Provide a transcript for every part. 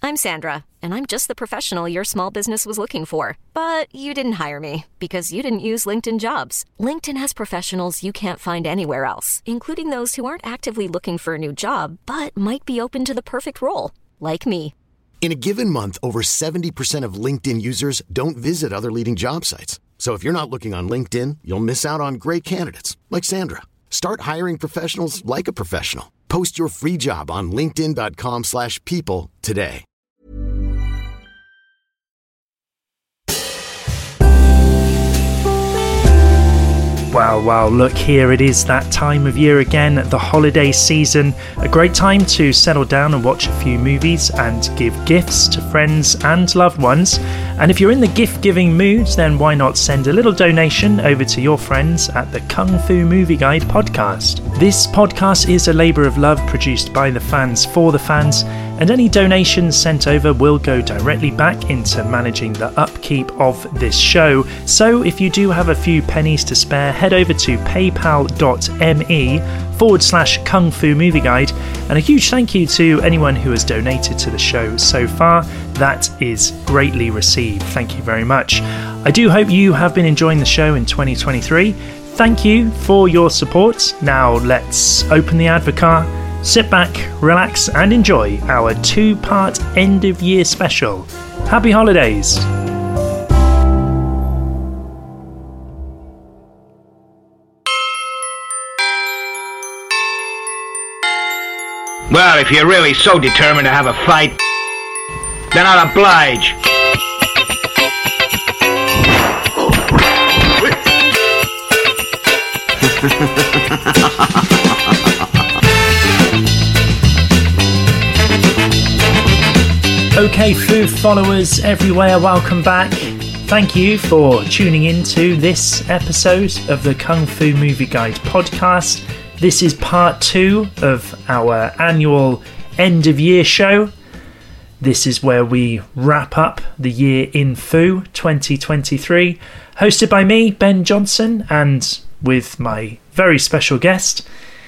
I'm Sandra, and I'm just the professional your small business was looking for. But you didn't hire me because you didn't use LinkedIn Jobs. LinkedIn has professionals you can't find anywhere else, including those who aren't actively looking for a new job, but might be open to the perfect role, like me. In a given month, over 70% of LinkedIn users don't visit other leading job sites. So if you're not looking on LinkedIn, you'll miss out on great candidates like Sandra. Start hiring professionals like a professional. Post your free job on linkedin.com/people today. Wow, look, here it is, that time of year again, the holiday season. A great time to settle down and watch a few movies and give gifts to friends and loved ones. And if you're in the gift-giving mood, then why not send a little donation over to your friends at the Kung Fu Movie Guide podcast. This podcast is a labour of love produced by the fans for the fans, and any donations sent over will go directly back into managing the upkeep of this show. So if you do have a few pennies to spare, head over to paypal.me/Kung Fu Movie Guide, and a huge thank you to anyone who has donated to the show so far. That is greatly received. Thank you very much. I do hope you have been enjoying the show in 2023. Thank you for your support. Now let's open the Advocar, sit back, relax, and enjoy our 2-part end of year special. Happy holidays! Well, if you're really so determined to have a fight, then I'll oblige. Okay, Fu followers everywhere, welcome back. Thank you for tuning in to this episode of the Kung Fu Movie Guide podcast. This is part 2 of our annual end of year show. This is where we wrap up the year in Fu 2023, hosted by me, Ben Johnson, and with my very special guest.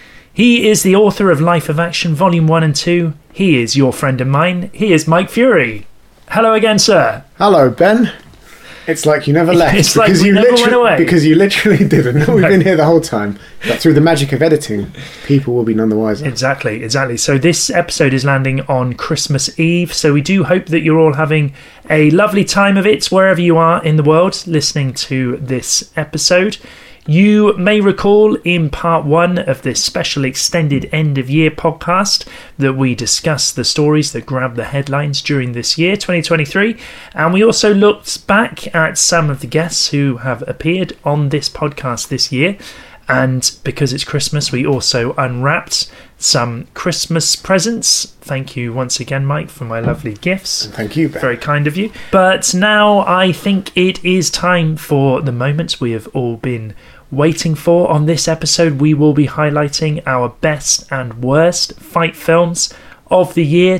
He is the author of Life of Action Volume 1 and 2. He is your friend and mine. He is Mike Fury. Hello again, sir. Hello, Ben. It's like you never left. It's like we never went away. Because you literally didn't. We've been here the whole time. But through the magic of editing, people will be none the wiser. Exactly. So this episode is landing on Christmas Eve. So we do hope that you're all having a lovely time of it wherever you are in the world listening to this episode. You may recall in part 1 of this special extended end of year podcast that we discussed the stories that grabbed the headlines during this year, 2023, and we also looked back at some of the guests who have appeared on this podcast this year. And because it's Christmas, we also unwrapped some Christmas presents. Thank you once again, Mike, for my lovely gifts. Thank you, Ben. Very kind of you. But now I think it is time for the moment we have all been waiting for. On this episode, we will be highlighting our best and worst fight films of the year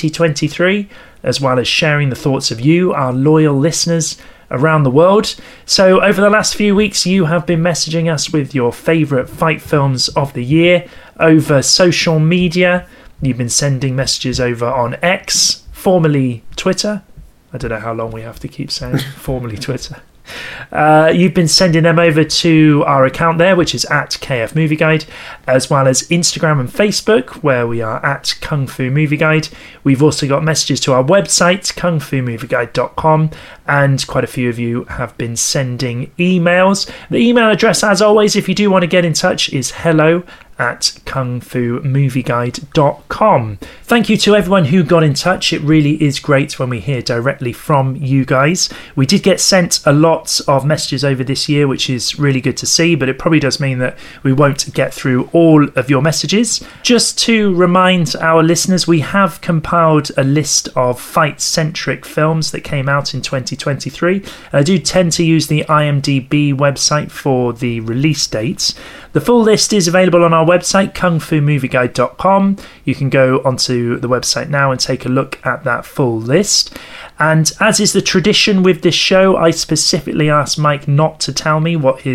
2023, as well as sharing the thoughts of you, our loyal listeners, around the world. So over the last few weeks, you have been messaging us with your favourite fight films of the year over social media. You've been sending messages over on X, formerly Twitter. I don't know how long we have to keep saying formerly Twitter. You've been sending them over to our account there, which is at KF Movie Guide, as well as Instagram and Facebook, where we are at Kung Fu Movie Guide. We've also got messages to our website, kungfumovieguide.com, and quite a few of you have been sending emails. The email address, as always, if you do want to get in touch, is hello@kungfumovieguide.com. Thank you to everyone who got in touch. It really is great when we hear directly from you guys. We did get sent a lot of messages over this year, which is really good to see, but it probably does mean that we won't get through all of your messages. Just to remind our listeners, we have compiled a list of fight-centric films that came out in 2023. I do tend to use the IMDb website for the release dates. The full list is available on our website, kungfumovieguide.com. You can go onto the website now and take a look at that full list. And as is the tradition with this show, I specifically asked Mike not to tell me what his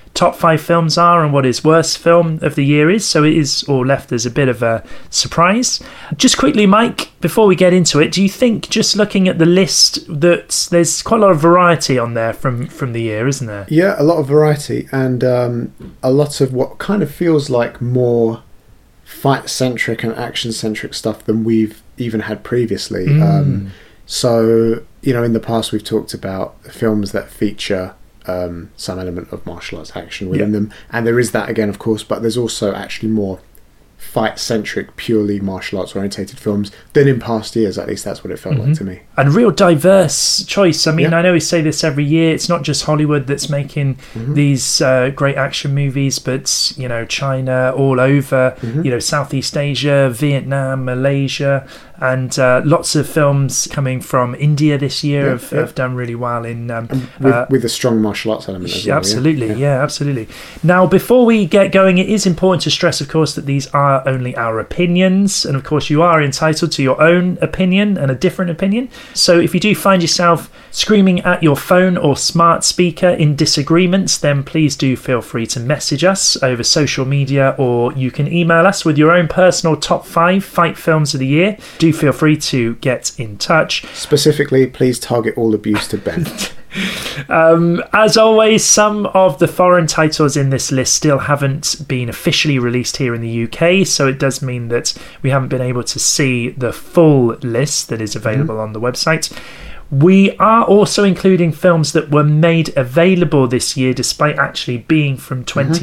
top 5 films are and what his worst film of the year is. So it is all left as a bit of a surprise. Just quickly, Mike, before we get into it, do you think, just looking at the list, that there's quite a lot of variety on there from the year, isn't there? Yeah, a lot of variety, and a lot of what kind of feels like more fight-centric and action-centric stuff than we've even had previously. So, in the past we've talked about films that feature some element of martial arts action within them, and there is that again, of course, but there's also actually more fight-centric, purely martial arts orientated films than in past years. At least that's what it felt like to me. And real diverse choice. I mean, I know we say this every year, it's not just Hollywood that's making these great action movies, but China, all over, Southeast Asia, Vietnam, Malaysia, and lots of films coming from India this year have done really well in with a strong martial arts element as well. Absolutely, absolutely. Now, before we get going, it is important to stress, of course, that these are only our opinions, and of course you are entitled to your own opinion and a different opinion. So if you do find yourself screaming at your phone or smart speaker in disagreements, then please do feel free to message us over social media, or you can email us with your own personal top 5 fight films of the year. Do feel free to get in touch. Specifically, please target all abuse to Ben. As always, some of the foreign titles in this list still haven't been officially released here in the UK, so it does mean that we haven't been able to see the full list that is available on the website. We are also including films that were made available this year despite actually being from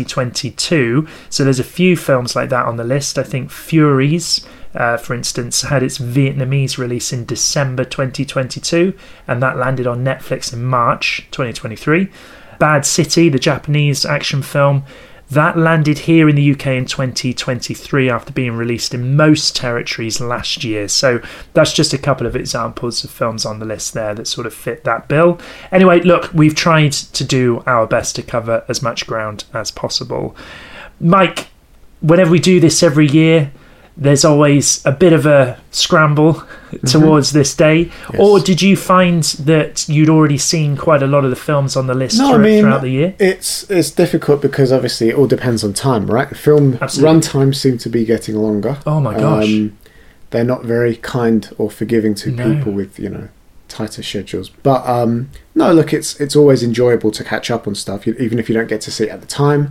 2022. So there's a few films like that on the list. I think Furies, for instance, had its Vietnamese release in December 2022, and that landed on Netflix in March 2023. Bad City, the Japanese action film, that landed here in the UK in 2023 after being released in most territories last year. So that's just a couple of examples of films on the list there that sort of fit that bill. Anyway, look, we've tried to do our best to cover as much ground as possible. Mike, whenever we do this every year, there's always a bit of a scramble towards this day. Yes. Or did you find that you'd already seen quite a lot of the films on the list throughout the year? It's difficult because obviously it all depends on time, right? Film runtimes seem to be getting longer. Oh my gosh. They're not very kind or forgiving to people with, tighter schedules. But no, look, it's always enjoyable to catch up on stuff, even if you don't get to see it at the time.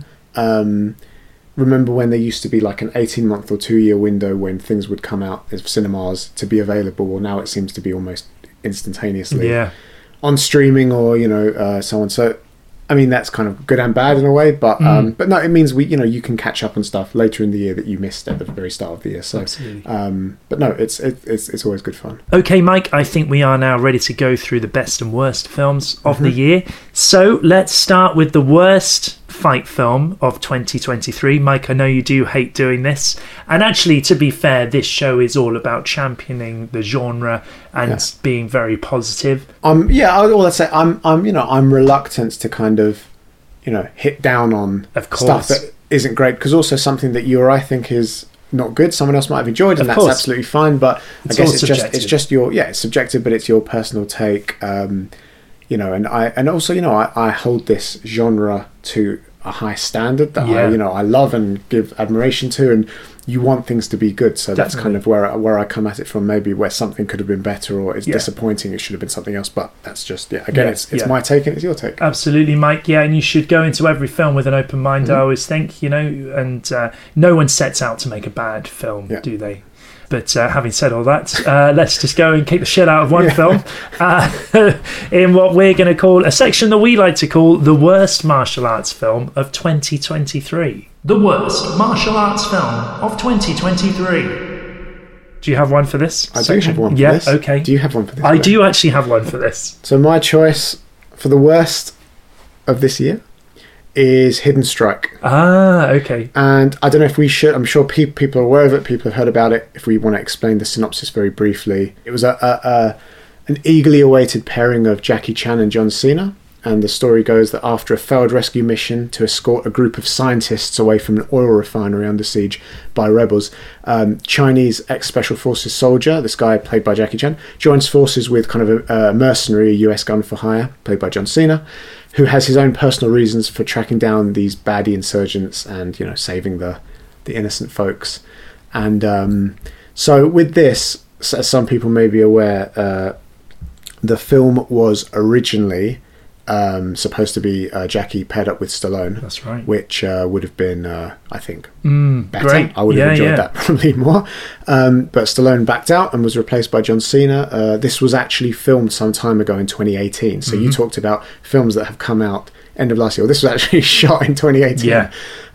Remember when there used to be like an 18-month or 2-year window when things would come out as cinemas to be available? Well, now it seems to be almost instantaneously on streaming or so on. So I mean, that's kind of good and bad in a way, but no, it means you can catch up on stuff later in the year that you missed at the very start of the year. So but no, it's always good fun. Okay, Mike, I think we are now ready to go through the best and worst films of the year. So let's start with the worst fight film of 2023. Mike, I know you do hate doing this, and actually, to be fair, this show is all about championing the genre and being very positive. All I'd say, I'm reluctant to kind of hit down on stuff that isn't great, because also something that you or I think is not good, someone else might have enjoyed, and that's absolutely fine. But I guess it's just your it's subjective, but it's your personal take. And I hold this genre to a high standard that I love and give admiration to, and you want things to be good. So that's kind of where I come at it from. Maybe where something could have been better, or it's disappointing, it should have been something else. But that's just it's my take and it's your take. Absolutely, Mike. Yeah, and you should go into every film with an open mind. I always think, and no one sets out to make a bad film, do they? But having said all that, let's just go and kick the shit out of one film in what we're going to call a section that we like to call the worst martial arts film of 2023. The worst martial arts film of 2023. Do you have one for this? I do have one for this. Okay. Do you have one for this? I do actually have one for this. So my choice for the worst of this year is Hidden Strike. Okay. And I don't know if we should, I'm sure people are aware of it, people have heard about it. If we want to explain the synopsis very briefly, it was an eagerly awaited pairing of Jackie Chan and John Cena. and the story goes that after a failed rescue mission to escort a group of scientists away from an oil refinery under siege by rebels, Chinese ex-special forces soldier, this guy played by Jackie Chan, joins forces with kind of a mercenary, a US gun for hire, played by John Cena, who has his own personal reasons for tracking down these baddie insurgents and, you know, saving the innocent folks. And so with this, as some people may be aware, the film was originally supposed to be Jackie paired up with Stallone. That's right. Which would have been, I think, better. Great. I would have enjoyed that probably more. But Stallone backed out and was replaced by John Cena. This was actually filmed some time ago in 2018. So you talked about films that have come out end of last year. Well, this was actually shot in 2018. Yeah.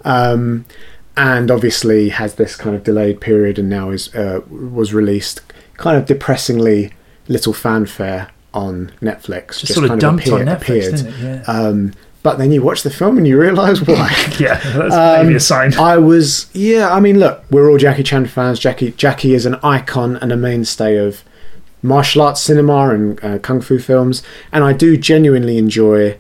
And obviously has this kind of delayed period, and now was released kind of depressingly little fanfare on Netflix. Just sort of kind dumped on Netflix, appeared. didn't it? Yeah. But then you watch the film and you realise why. Yeah, that's maybe a sign. I mean, look, we're all Jackie Chan fans. Jackie is an icon and a mainstay of martial arts cinema and kung fu films, and I do genuinely enjoy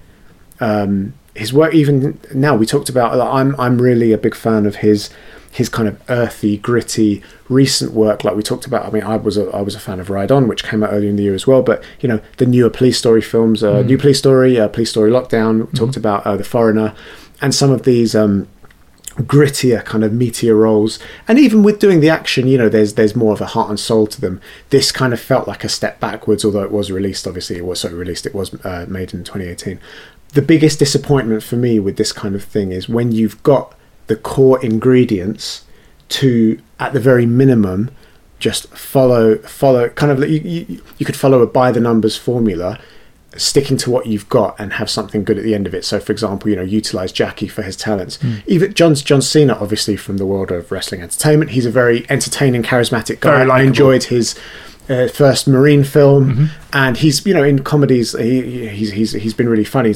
his work. Even now, we talked about, I'm really a big fan of his kind of earthy, gritty recent work, like we talked about. I mean, I was a fan of Ride On, which came out earlier in the year as well, but you know, the newer Police Story films, New Police Story, Police Story Lockdown, we talked about The Foreigner, and some of these grittier kind of meatier roles. And even with doing the action, you know, there's more of a heart and soul to them. This kind of felt like a step backwards, although it was released, obviously it was made in 2018. The biggest disappointment for me with this kind of thing is when you've got the core ingredients to, at the very minimum, just follow kind of, you could follow a by the numbers formula, sticking to what you've got and have something good at the end of it. So for example, you know, utilize Jackie for his talents. Even John Cena, obviously from the world of wrestling entertainment, he's a very entertaining, charismatic guy. I enjoyed his first Marine film, and he's, you know, in comedies he's been really funny.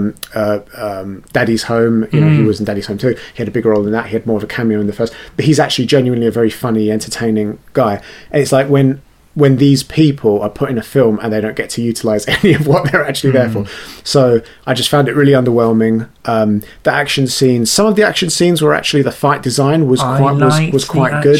Daddy's Home, you know, he was in Daddy's Home too. He had a big role in that. He had more of a cameo in the first, but he's actually genuinely a very funny, entertaining guy. And it's like when these people are put in a film and they don't get to utilize any of what they're actually there for. So I just found it really underwhelming. The action scenes, some of the action scenes were actually, the fight design was quite good.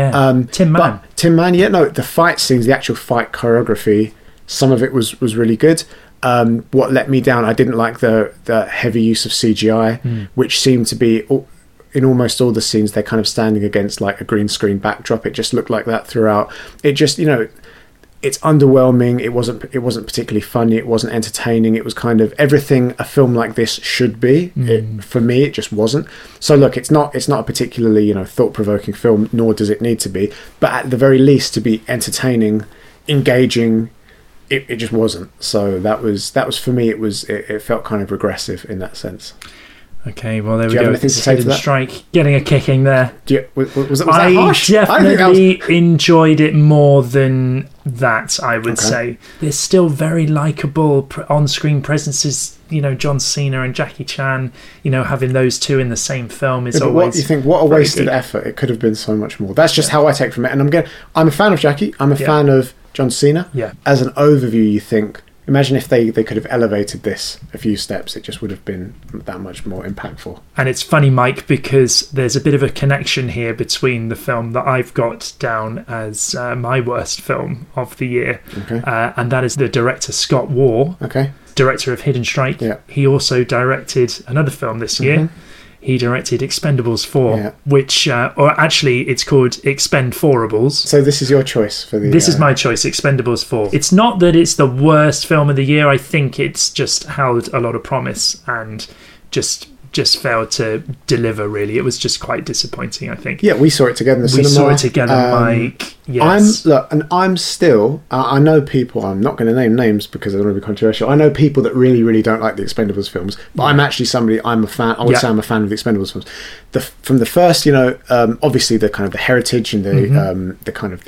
Tin Man, yeah, no, the fight scenes, the actual fight choreography, some of it was really good. What let me down, I didn't like the heavy use of CGI, which seemed to be, in almost all the scenes, they're kind of standing against like a green screen backdrop. It just looked like that throughout. It just, you know, it's underwhelming. It wasn't particularly funny. It wasn't entertaining. It was kind of everything a film like this should be. For me, it just wasn't. So look, it's not a particularly, you know, thought-provoking film, nor does it need to be. But at the very least, to be entertaining, engaging, it just wasn't. So that was for me. It felt kind of regressive in that sense. Okay, well, there we go. Hidden Strike getting a kicking there. Was that harsh? Definitely enjoyed it more than that, I would say. There's still very likeable on-screen presences, you know, John Cena and Jackie Chan, you know, having those two in the same film is always. What you think? What a wasted effort! It could have been so much more. That's just how I take from it. And I'm a fan of Jackie. I'm a fan of John Cena. Yeah. As an overview, you think, imagine if they could have elevated this a few steps, it just would have been that much more impactful. And it's funny, Mike, because there's a bit of a connection here between the film that I've got down as my worst film of the year, and that is the director Scott Waugh, director of Hidden Strike. Yeah. He also directed another film this year. He directed Expendables 4, which, or actually it's called Expend4ables. So this is your choice for the... This is my choice, Expendables 4. It's not that it's the worst film of the year. I think it's just held a lot of promise and just failed to deliver, really. It was just quite disappointing, I think. Yeah, we saw it together in the cinema. We saw it together, Mike. Yes. I'm still... I know people... I'm not going to name names because I don't want to be controversial. I know people that really, really don't like the Expendables films, but I'm actually I'm a fan. I would say I'm a fan of the Expendables films. From the first, you know, obviously the kind of the heritage and the kind of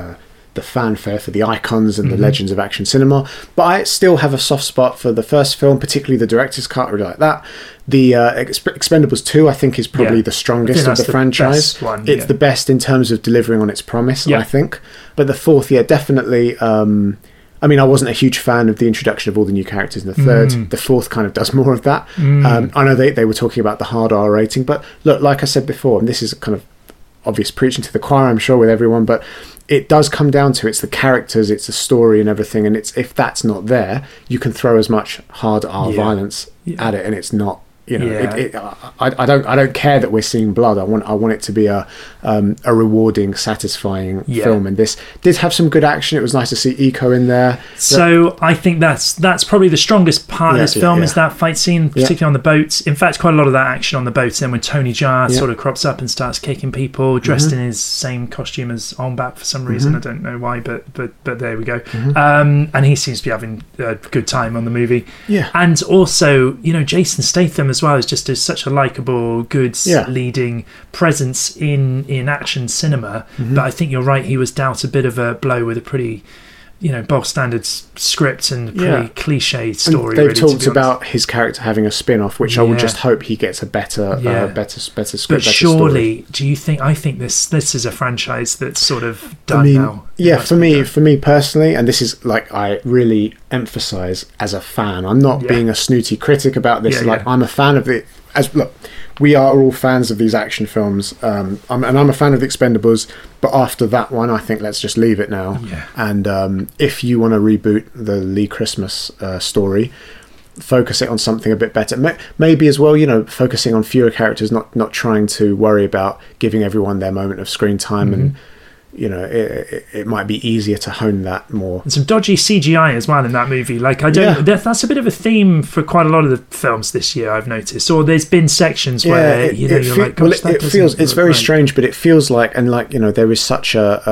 the fanfare for the icons and the legends of action cinema, but I still have a soft spot for the first film, particularly the director's cut. I really like that. The Expendables 2, I think, is probably the strongest of the franchise. It's the best in terms of delivering on its promise, I think. But the fourth, definitely. I mean, I wasn't a huge fan of the introduction of all the new characters in the third. The fourth kind of does more of that. I know they were talking about the hard R rating, but look, like I said before, and this is kind of obvious preaching to the choir, I'm sure, with everyone, but it does come down to it's the characters, it's the story and everything, and it's if that's not there, you can throw as much hard R violence at it, and it's not. You know, I don't care that we're seeing blood. I want it to be a rewarding, satisfying film. And this did have some good action. It was nice to see Eco in there. So I think that's probably the strongest part of this film is that fight scene, particularly on the boat. In fact, quite a lot of that action on the boat. Then when Tony Jaa sort of crops up and starts kicking people, dressed in his same costume as Olmbach for some reason. I don't know why, but there we go. And he seems to be having a good time on the movie. Yeah, and also, you know, Jason Statham as well is just such a likable, good leading presence in action cinema. But I think you're right, he was dealt a bit of a blow with a pretty, you know, bog standard script and pretty cliche story. And they've talked about his character having a spin-off, which I would just hope he gets a better script. But surely, do you think? I think this is a franchise that's sort of done now. Yeah, for me personally, and this is like I really emphasize as a fan. I'm not being a snooty critic about this. I'm a fan of it. Look, we are all fans of these action films, and I'm a fan of The Expendables. But after that one, I think let's just leave it now. Yeah. And if you want to reboot the Lee Christmas story, focus it on something a bit better. Maybe as well, you know, focusing on fewer characters, not trying to worry about giving everyone their moment of screen time and. You know, it might be easier to hone that more. And some dodgy CGI as well in that movie. Like, I don't. That's a bit of a theme for quite a lot of the films this year, I've noticed. Or there's been sections where you're like, gosh, that feels. It's very strange, but it feels like, and like, you know, there is such a.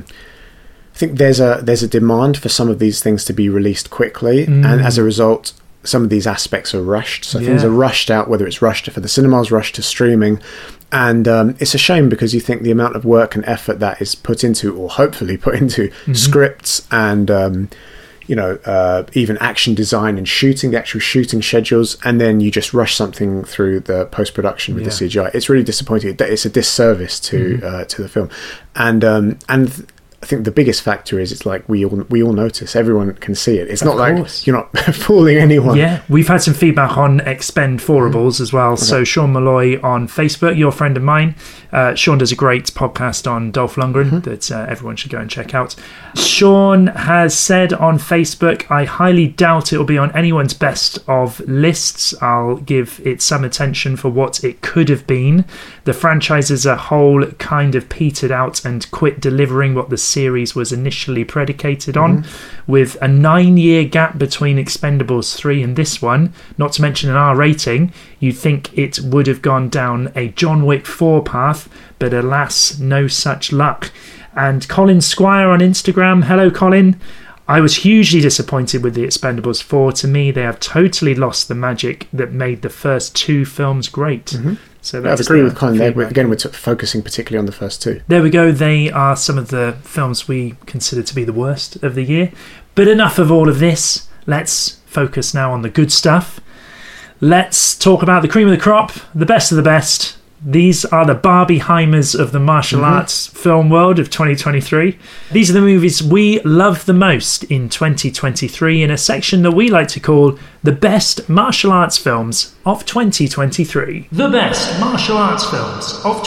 I think there's a demand for some of these things to be released quickly, and as a result, some of these aspects are rushed. So things are rushed out, whether it's rushed for the cinemas, rushed to streaming. And it's a shame because you think the amount of work and effort that is put into, or hopefully put into, scripts and, you know, even action design and shooting, the actual shooting schedules, and then you just rush something through the post-production with the CGI. It's really disappointing. It's a disservice to the film. And I think the biggest factor is it's like we all notice. Everyone can see it. It's not like you're not fooling anyone. Yeah, we've had some feedback on Expendables as well. Okay. So Sean Malloy on Facebook, your friend of mine. Sean does a great podcast on Dolph Lundgren that everyone should go and check out. Sean has said on Facebook, I highly doubt it will be on anyone's best of lists. I'll give it some attention for what it could have been. The franchise as a whole kind of petered out and quit delivering what the series was initially predicated on, with a 9-year gap between Expendables 3 and this one, not to mention an R rating. You'd think it would have gone down a John Wick 4 path, but alas, no such luck. And Colin Squire on Instagram, hello Colin. I was hugely disappointed with the Expendables 4. To me, they have totally lost the magic that made the first two films great. So that's I agree with Colin there. Again, we're focusing particularly on the first two. There we go. They are some of the films we consider to be the worst of the year. But enough of all of this. Let's focus now on the good stuff. Let's talk about the cream of the crop, the best of the best. These are the Barbieheimers of the martial arts film world of 2023. These are the movies we love the most in 2023 in a section that we like to call the best martial arts films of 2023. The best martial arts films of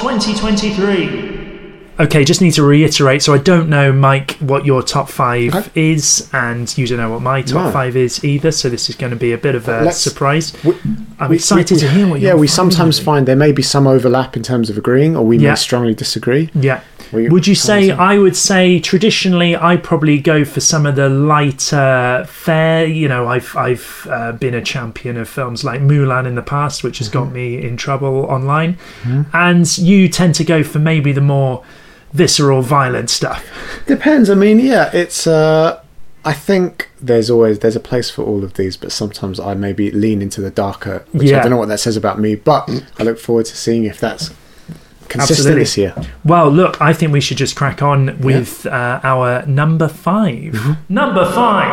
2023. Okay, just need to reiterate, so I don't know, Mike, what your top 5 is, and you don't know what my top 5 is either, so this is going to be a bit of a surprise. I'm excited to hear what your we sometimes find there may be some overlap in terms of agreeing, or we may strongly disagree. Yeah. Would you say, I would say, traditionally, I probably go for some of the lighter fare. You know, I've been a champion of films like Mulan in the past, which has got me in trouble online. And you tend to go for maybe the more visceral, violent stuff. Depends. I mean, it's... I think there's a place for all of these, but sometimes I maybe lean into the darker, which I don't know what that says about me, but I look forward to seeing if that's consistent this year. Well, look, I think we should just crack on with our number 5. Number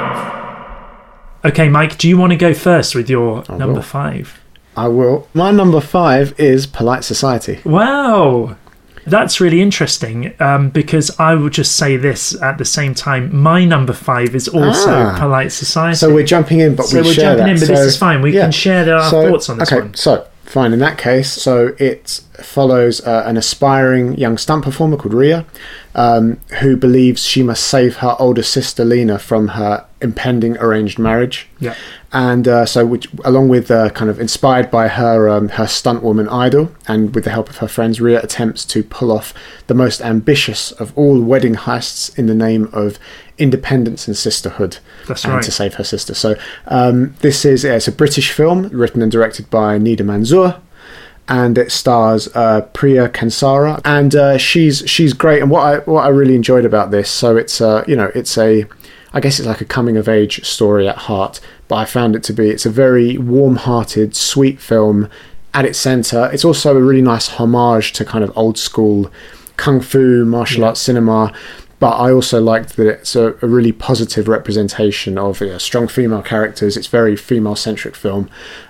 5. Okay, Mike, do you want to go first with your number 5? I will. My number 5 is Polite Society. Wow. That's really interesting, because I would just say this at the same time. My number 5 is also Polite Society. So we're jumping in, but we're jumping in, but this is fine. We can share our thoughts on this one. So fine, in that case, so it follows an aspiring young stunt performer called Rhea, who believes she must save her older sister Lena from her impending arranged marriage. Yeah. And which, along with kind of inspired by her stunt woman idol, and with the help of her friends, Rhea attempts to pull off the most ambitious of all wedding heists in the name of independence and sisterhood. That's right. To save her sister. So this is it's a British film written and directed by Nida Manzoor, and it stars Priya Kansara, and she's great. And what I really enjoyed about this, so it's I guess it's like a coming of age story at heart, but I found it's a very warm-hearted, sweet film at its centre. It's also a really nice homage to kind of old school kung fu martial arts cinema, but I also liked that it's a really positive representation of strong female characters. It's a very female-centric film.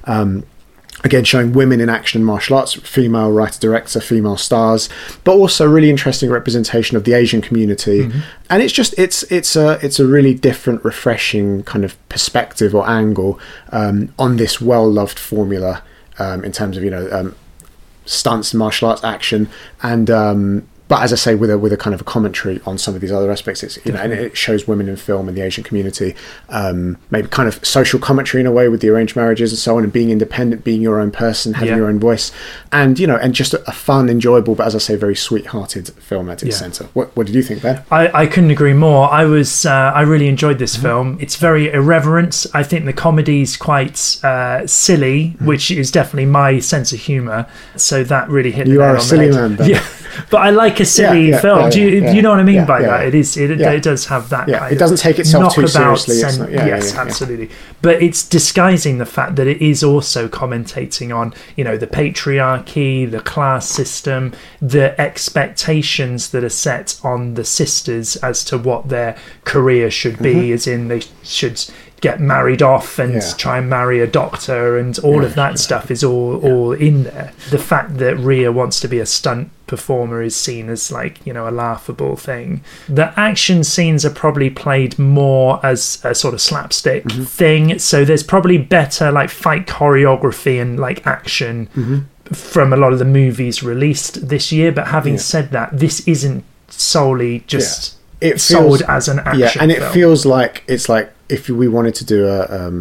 Again, showing women in action and martial arts, female writer-director, female stars, but also really interesting representation of the Asian community. Mm-hmm. And it's a really different, refreshing kind of perspective or angle on this well-loved formula in terms of stunts, martial arts, action, and but as I say, with a kind of a commentary on some of these other aspects, it's and it shows women in film and the Asian community, maybe kind of social commentary in a way with the arranged marriages and so on, and being independent, being your own person, having your own voice, and and just a fun, enjoyable, but as I say, very sweet-hearted film at its centre. What did you think, Ben? I couldn't agree more. I really enjoyed this film. It's very irreverent. I think the comedy's quite silly, which is definitely my sense of humour. So that really hit. You are a silly man, Ben. Yeah. But I like a silly film. Do you know what I mean by that? It does have that kind of... It doesn't take itself too seriously. Yes, absolutely. But it's disguising the fact that it is also commentating on, the patriarchy, the class system, the expectations that are set on the sisters as to what their career should be, as in they should get married off and try and marry a doctor, and all of that stuff is all in there. The fact that Rhea wants to be a stunt performer is seen as like a laughable thing. The action scenes are probably played more as a sort of slapstick thing, so there's probably better like fight choreography and like action from a lot of the movies released this year. But having said that, this isn't solely just sold as an action and it film. feels like it's like if we wanted to do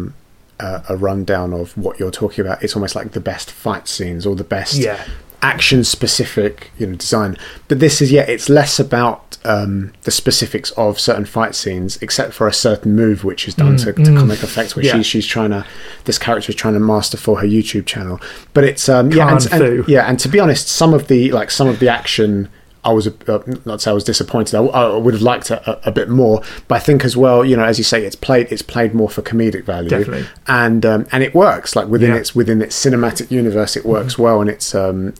a rundown of what you're talking about, it's almost like the best fight scenes or the best action specific design. But this is it's less about the specifics of certain fight scenes, except for a certain move which is done to comic effect, which this character is trying to master for her YouTube channel. But it's and to be honest, some of the action, I was not say I was disappointed. I would have liked it a bit more, but I think as well, as you say, it's played more for comedic value. Definitely. And it works like within its cinematic universe. It works well, and it's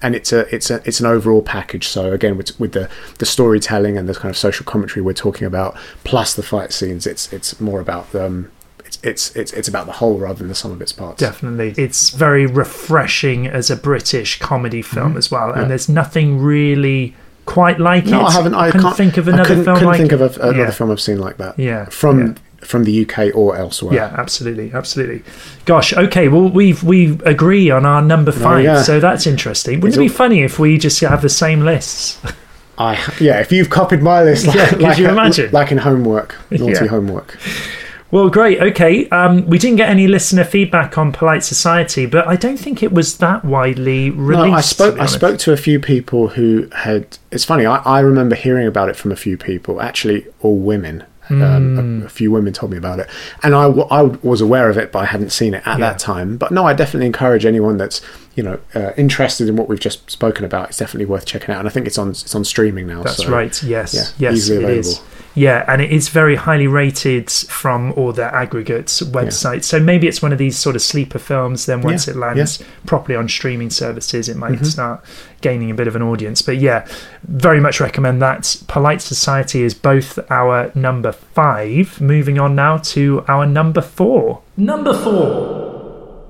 an overall package. So again, with the storytelling and the kind of social commentary we're talking about, plus the fight scenes, it's more about it's about the whole rather than the sum of its parts. Definitely. It's very refreshing as a British comedy film as well, and there's nothing really quite like it. No, I haven't. I can't think of another film. Couldn't think of another film I've seen like that. Yeah, from the UK or elsewhere. Yeah, absolutely. Gosh, okay. Well, we agree on our number 5, so that's interesting. Wouldn't it be funny if we just have the same lists? If you've copied my list, could you imagine? Like in homework, naughty homework. Well, great. Okay. We didn't get any listener feedback on Polite Society, but I don't think it was that widely released. No, I spoke to a few people who had... It's funny, I remember hearing about it from a few people, actually all women. A few women told me about it. And I was aware of it, but I hadn't seen it at that time. But no, I definitely encourage anyone that's interested in what we've just spoken about. It's definitely worth checking out. And I think it's on streaming now. That's right. Yes. Yes, easily available. It is. Yeah, and it is very highly rated from all the aggregates websites. So maybe it's one of these sort of sleeper films. Then once it lands properly on streaming services, it might start gaining a bit of an audience. But very much recommend that. Polite Society is both our number 5. Moving on now to our number 4. Number 4.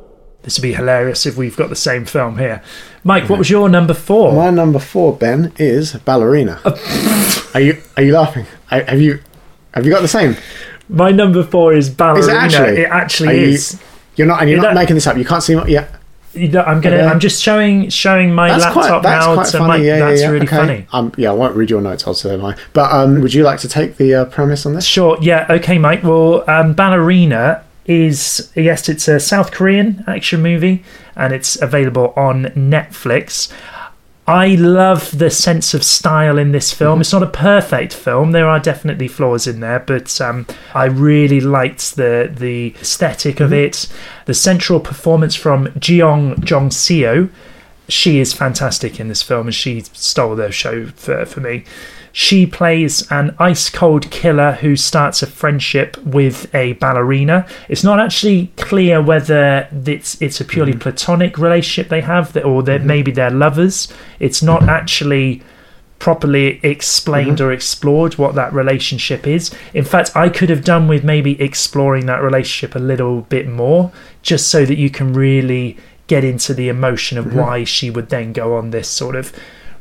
This would be hilarious if we've got the same film here. Mike, what was your number 4? My number 4, Ben, is Ballerina. Are you laughing? Have you got the same? My number 4 is Ballerina. Is it actually? It actually is. You're not making this up. You can't see what. Yeah. I'm just showing my laptop now to Mike. That's really funny. I won't read your notes. I'll say mine. But would you like to take the premise on this? Sure. Yeah. Okay, Mike. Well, Ballerina is, yes, it's a South Korean action movie, and it's available on Netflix. I love the sense of style in this film. It's not a perfect film. There are definitely flaws in there, but I really liked the aesthetic of it. The central performance from Jeong Jong-seo. She is fantastic in this film, and she stole the show for me. She plays an ice-cold killer who starts a friendship with a ballerina. It's not actually clear whether it's a purely platonic relationship they have, or that maybe they're lovers. It's not actually properly explained or explored what that relationship is. In fact, I could have done with maybe exploring that relationship a little bit more, just so that you can really get into the emotion of why she would then go on this sort of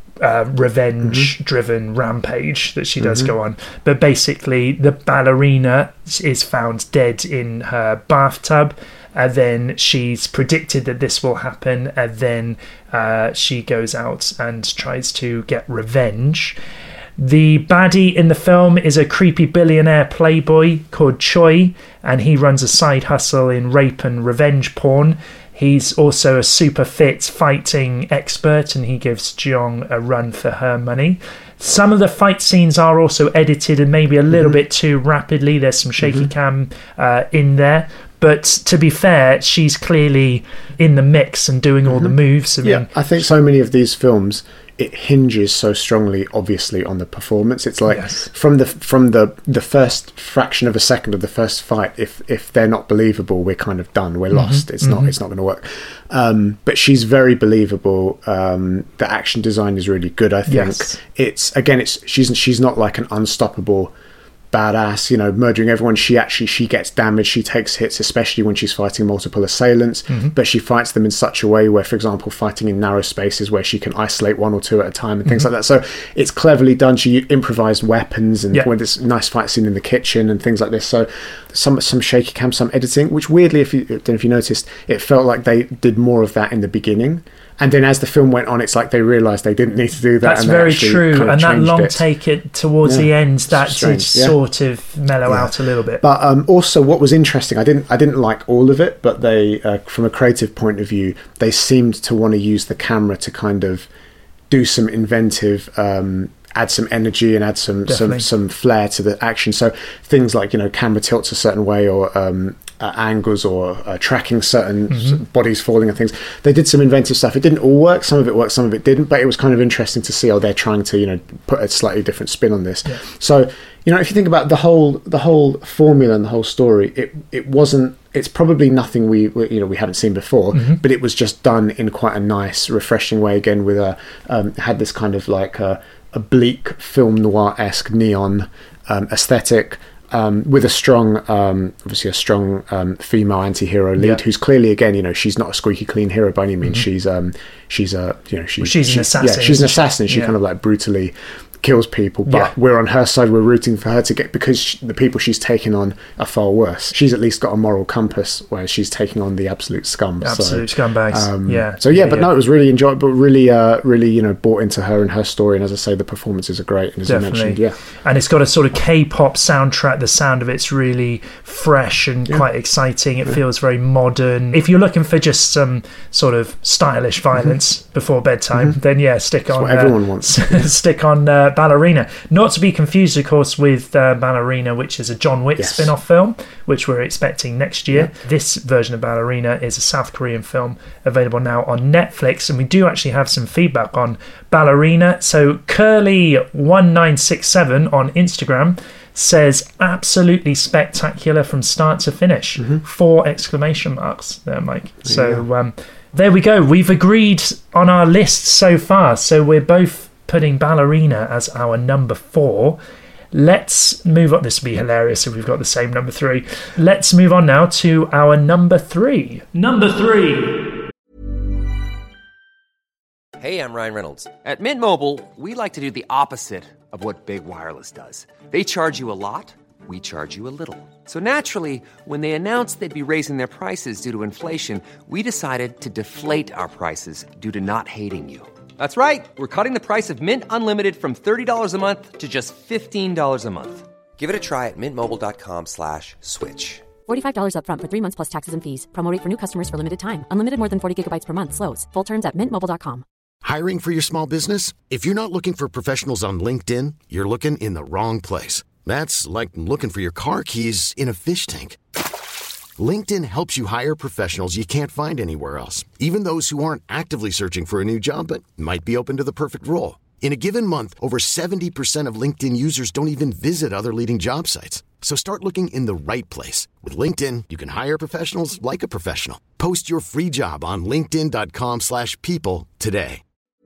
revenge-driven rampage that she does go on. But basically, the ballerina is found dead in her bathtub, and then she's predicted that this will happen, and then she goes out and tries to get revenge. The baddie in the film is a creepy billionaire playboy called Choi, and he runs a side hustle in rape and revenge porn. He's also a super fit fighting expert, and he gives Jeong a run for her money. Some of the fight scenes are also edited and maybe a little bit too rapidly. There's some shaky cam in there. But to be fair, she's clearly in the mix and doing all the moves. I think so many of these films, it hinges so strongly, obviously, on the performance. It's like from the first fraction of a second of the first fight, if they're not believable, we're kind of done. We're lost. It's not going to work. But she's very believable. The action design is really good. I think she's not like an unstoppable badass, murdering everyone. She gets damaged, she takes hits, especially when she's fighting multiple assailants, but she fights them in such a way where, for example, fighting in narrow spaces where she can isolate one or two at a time and things like that. So it's cleverly done. She improvised weapons, and when this nice fight scene in the kitchen and things like this. So some shaky cam, some editing, which weirdly, I don't know if you noticed, it felt like they did more of that in the beginning. And then as the film went on, it's like they realised they didn't need to do that. That's very true. And that long take it towards the end, that did sort of mellow out a little bit. But also what was interesting, I didn't like all of it, but they, from a creative point of view, they seemed to want to use the camera to kind of do some inventive, add some energy and add some flair to the action. So things like, camera tilts a certain way, or angles, or tracking certain bodies falling and things. They did some inventive stuff. It didn't all work. Some of it worked, some of it didn't. But it was kind of interesting to see how they're trying to, put a slightly different spin on this. Yeah. So, if you think about the whole formula and the whole story, it wasn't. It's probably nothing we haven't seen before, but it was just done in quite a nice, refreshing way. Again, with had this kind of like a bleak film noir-esque neon aesthetic. With a strong, obviously a strong female anti-hero lead, who's clearly, again, she's not a squeaky clean hero by any means. She's an assassin. Yeah, she's an assassin. She kind of like brutally kills people, but we're on her side. We're rooting for her to get, because the people she's taking on are far worse. She's at least got a moral compass, where she's taking on the absolute scum. Scumbags. But no, it was really enjoyable, really bought into her and her story. And as I say, the performances are great. And as you mentioned, and it's got a sort of K-pop soundtrack. The sound of it's really fresh and quite exciting. It feels very modern. If you're looking for just some sort of stylish violence before bedtime, then stick on. That's what everyone wants. Stick on Ballerina. Not to be confused, of course, with Ballerina, which is a John Wick spin-off film, which we're expecting next year. This version of Ballerina is a South Korean film available now on Netflix, and we do actually have some feedback on Ballerina. So Curly1967 on Instagram says, absolutely spectacular from start to finish. 4 exclamation marks there, Mike. So there we go. We've agreed on our list so far. So we're both putting Ballerina as our number 4. Let's move on. This would be hilarious if we've got the same number 3. Let's move on now to our number 3. Number 3. Hey, I'm Ryan Reynolds. At Mint Mobile, we like to do the opposite of what Big Wireless does. They charge you a lot, we charge you a little. So naturally, when they announced they'd be raising their prices due to inflation, we decided to deflate our prices due to not hating you. That's right. We're cutting the price of Mint Unlimited from $30 a month to just $15 a month. Give it a try at mintmobile.com/switch. $45 up front for 3 months plus taxes and fees. Promo rate for new customers for limited time. Unlimited more than 40 gigabytes per month. Slows full terms at mintmobile.com. Hiring for your small business? If you're not looking for professionals on LinkedIn, you're looking in the wrong place. That's like looking for your car keys in a fish tank. LinkedIn helps you hire professionals you can't find anywhere else, even those who aren't actively searching for a new job but might be open to the perfect role. In a given month, over 70% of LinkedIn users don't even visit other leading job sites. So start looking in the right place. With LinkedIn, you can hire professionals like a professional. Post your free job on linkedin.com/people today.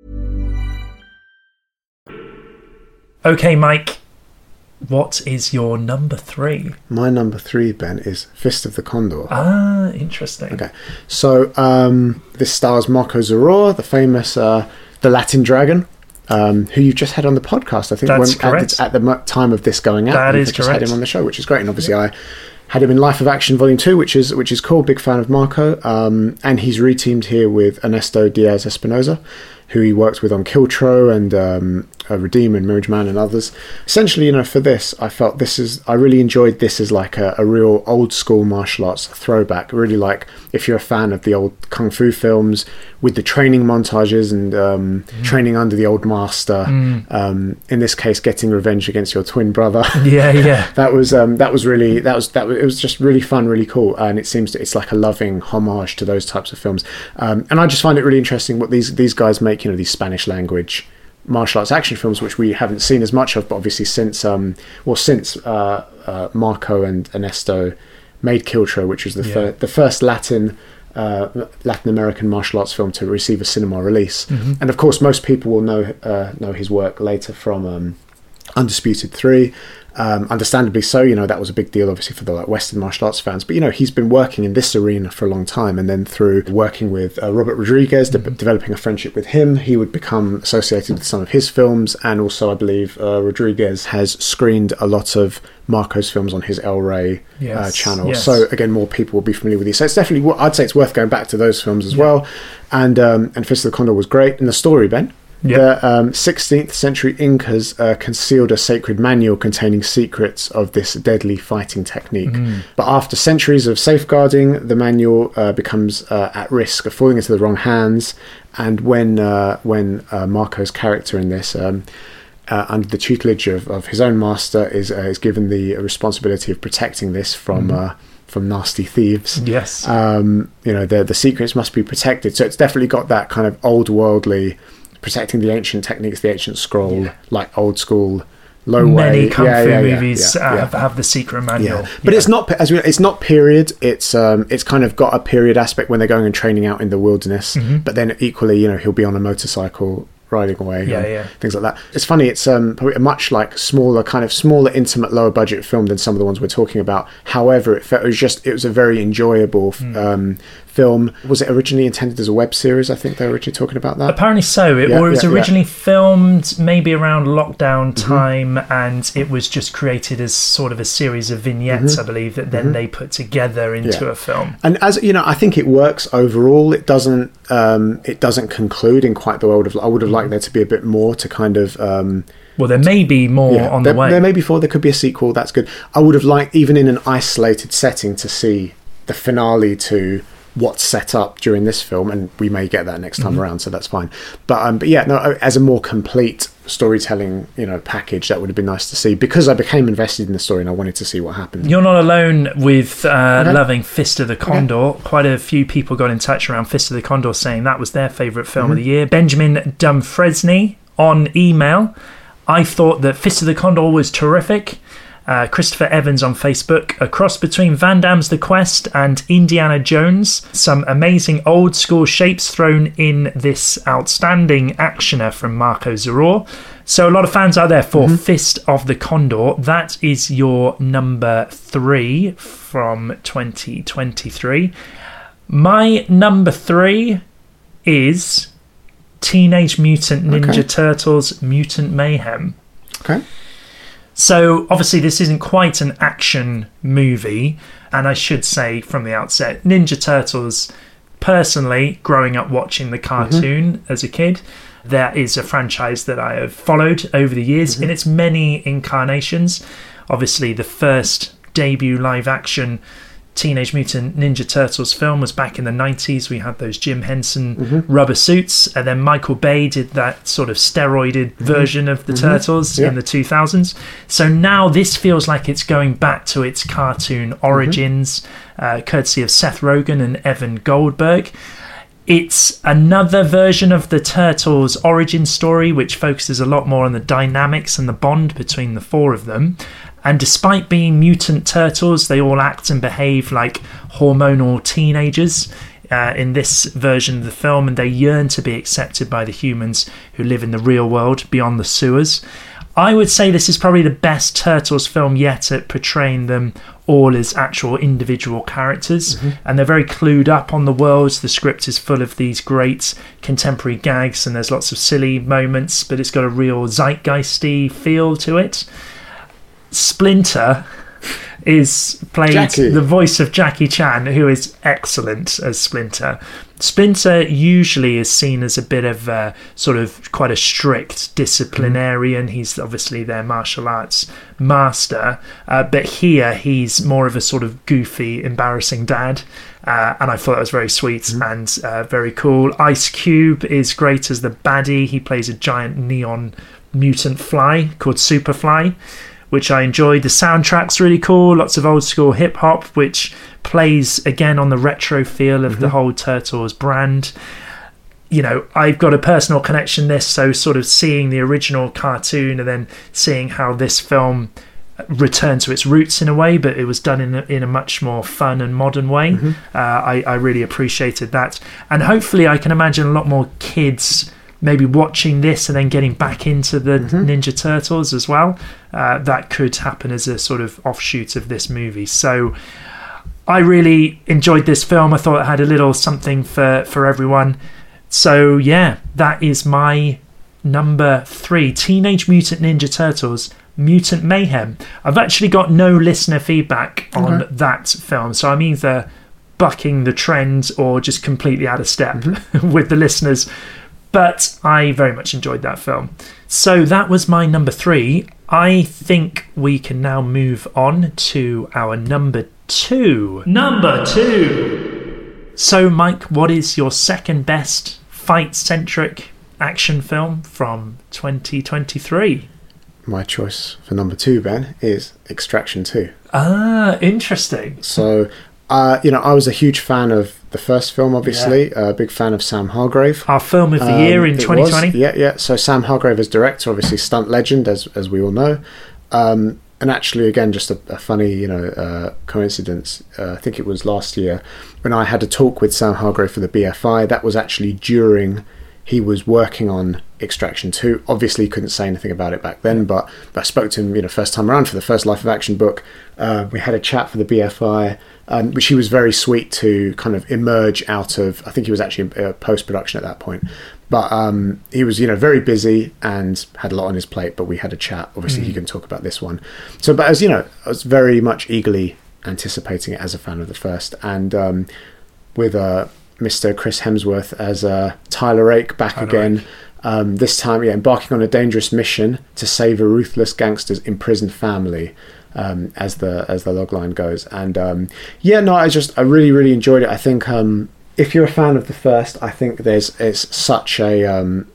Okay, Mike, what is your number 3? My number 3, Ben, is Fist of the Condor. Ah, interesting. Okay, so this stars Marco Zaror, the famous, the Latin dragon, who you've just had on the podcast. I think that's correct. At the time of this going out, that is just correct. Had him on the show, which is great. And obviously, I had him in Life of Action Volume 2, which is cool. Big fan of Marco, and he's reteamed here with Ernesto Diaz Espinosa, who he worked with on Kiltro and Redeemer and Mirage Man and others. Essentially, for this, I really enjoyed this as like a real old school martial arts throwback. Really, like if you're a fan of the old kung fu films with the training montages and training under the old master. In this case, getting revenge against your twin brother. Yeah. It was just really fun, really cool, and it seems that it's like a loving homage to those types of films. And I just find it really interesting what these guys make. These Spanish language martial arts action films, which we haven't seen as much of, but obviously since Marco and Ernesto made Kiltro, which was the first Latin American martial arts film to receive a cinema release. And of course, most people will know his work later from Undisputed 3. Understandably so, that was a big deal obviously for the Western martial arts fans, but he's been working in this arena for a long time, and then through working with Robert Rodriguez, developing a friendship with him, he would become associated with some of his films, and also I believe Rodriguez has screened a lot of Marco's films on his El Rey channel. Yes. So again, more people will be familiar with these. So it's definitely, I'd say it's worth going back to those films as well. And Fist of the Condor was great. And the story, Ben? Yep. The 16th century Incas concealed a sacred manual containing secrets of this deadly fighting technique. But after centuries of safeguarding, the manual becomes at risk of falling into the wrong hands. And when Marco's character in this, under the tutelage of his own master, is given the responsibility of protecting this from nasty thieves. Yes. The secrets must be protected. So it's definitely got that kind of old worldly, protecting the ancient techniques, the ancient scroll, like old school, low way. Many kung fu movies have the secret manual. But it's not it's not period. It's kind of got a period aspect when they're going and training out in the wilderness. But then equally, he'll be on a motorcycle riding away, things like that. It's funny. It's probably a much smaller, intimate, lower budget film than some of the ones we're talking about. However, it was a very enjoyable film. Was it originally intended as a web series? I think they were originally talking about that. Apparently so. It was originally filmed maybe around lockdown time, and it was just created as sort of a series of vignettes, I believe, that then they put together into a film. And as I think it works overall. It doesn't conclude in quite the world of. I would have liked there to be a bit more to kind of. Well, there may be more on the way. There may be more. There could be a sequel. That's good. I would have liked, even in an isolated setting, to see the finale to what's set up during this film, and we may get that next time around, so that's fine. But as a more complete storytelling, package, that would have been nice to see, because I became invested in the story and I wanted to see what happened. You're not alone with loving Fist of the Condor. Okay. Quite a few people got in touch around Fist of the Condor saying that was their favourite film of the year. Benjamin Dumfresney on email: I thought that Fist of the Condor was terrific. Christopher Evans on Facebook: a cross between Van Damme's The Quest and Indiana Jones. Some amazing old school shapes thrown in this outstanding actioner from Marco Zaror. So a lot of fans out there for Fist of the Condor. That is your number 3 from 2023. My number 3 is Teenage Mutant Ninja Turtles Mutant Mayhem. Okay. So obviously this isn't quite an action movie, and I should say from the outset, Ninja Turtles, personally, growing up watching the cartoon as a kid, that is a franchise that I have followed over the years in its many incarnations. Obviously, the first debut live-action Teenage Mutant Ninja Turtles film was back in the 90s. We had those Jim Henson rubber suits, and then Michael Bay did that sort of steroided version of the Turtles in the 2000s. So now this feels like it's going back to its cartoon origins, courtesy of Seth Rogen and Evan Goldberg. It's another version of the Turtles' origin story, which focuses a lot more on the dynamics and the bond between the four of them. And despite being mutant turtles, they all act and behave like hormonal teenagers in this version of the film, and they yearn to be accepted by the humans who live in the real world beyond the sewers. I would say this is probably the best Turtles film yet at portraying them all as actual individual characters, and they're very clued up on the worlds. The script is full of these great contemporary gags, and there's lots of silly moments, but it's got a real zeitgeisty feel to it. Splinter is played the voice of Jackie Chan, who is excellent as Splinter. Splinter usually is seen as a bit of a sort of quite a strict disciplinarian. He's obviously their martial arts master, but here he's more of a sort of goofy, embarrassing dad, and I thought that was very sweet and very cool. Ice Cube is great as the baddie. He plays a giant neon mutant fly called Superfly, which I enjoyed. The soundtrack's really cool, lots of old school hip hop, which plays again on the retro feel of the whole Turtles brand. You know, I've got a personal connection this, so sort of seeing the original cartoon and then seeing how this film returned to its roots in a way, but it was done in a much more fun and modern way. I really appreciated that. And hopefully I can imagine a lot more kids maybe watching this and then getting back into the Ninja Turtles as well. That could happen as a sort of offshoot of this movie. So I really enjoyed this film. I thought it had a little something for everyone. So yeah, that is my number 3, Teenage Mutant Ninja Turtles Mutant Mayhem. I've actually got no listener feedback on that film, so I'm either bucking the trend or just completely out of step with the listeners. But I very much enjoyed that film. So that was my number 3. I think we can now move on to our number 2. Number 2! So, Mike, what is your second best fight-centric action film from 2023? My choice for number 2, Ben, is Extraction 2. Ah, interesting. So, I was a huge fan of the first film, obviously. A big fan of Sam Hargrave. Our film of the year in 2020. Yeah. So Sam Hargrave as director, obviously stunt legend, as we all know. And actually, again, just a funny, coincidence. I think it was last year when I had a talk with Sam Hargrave for the BFI. That was actually during he was working on Extraction 2. Obviously, couldn't say anything about it back then, but I spoke to him, first time around for the first Life of Action book. We had a chat for the BFI, which he was very sweet to kind of emerge out of. I think he was actually in post-production at that point. But he was, very busy and had a lot on his plate, but we had a chat. Obviously, he can talk about this one. So, but as you know, I was very much eagerly anticipating it as a fan of the first. And with Mr. Chris Hemsworth as Tyler Rake back again. This time, embarking on a dangerous mission to save a ruthless gangster's imprisoned family, as the logline goes. And I really, really enjoyed it. I think if you're a fan of the first, I think it's such a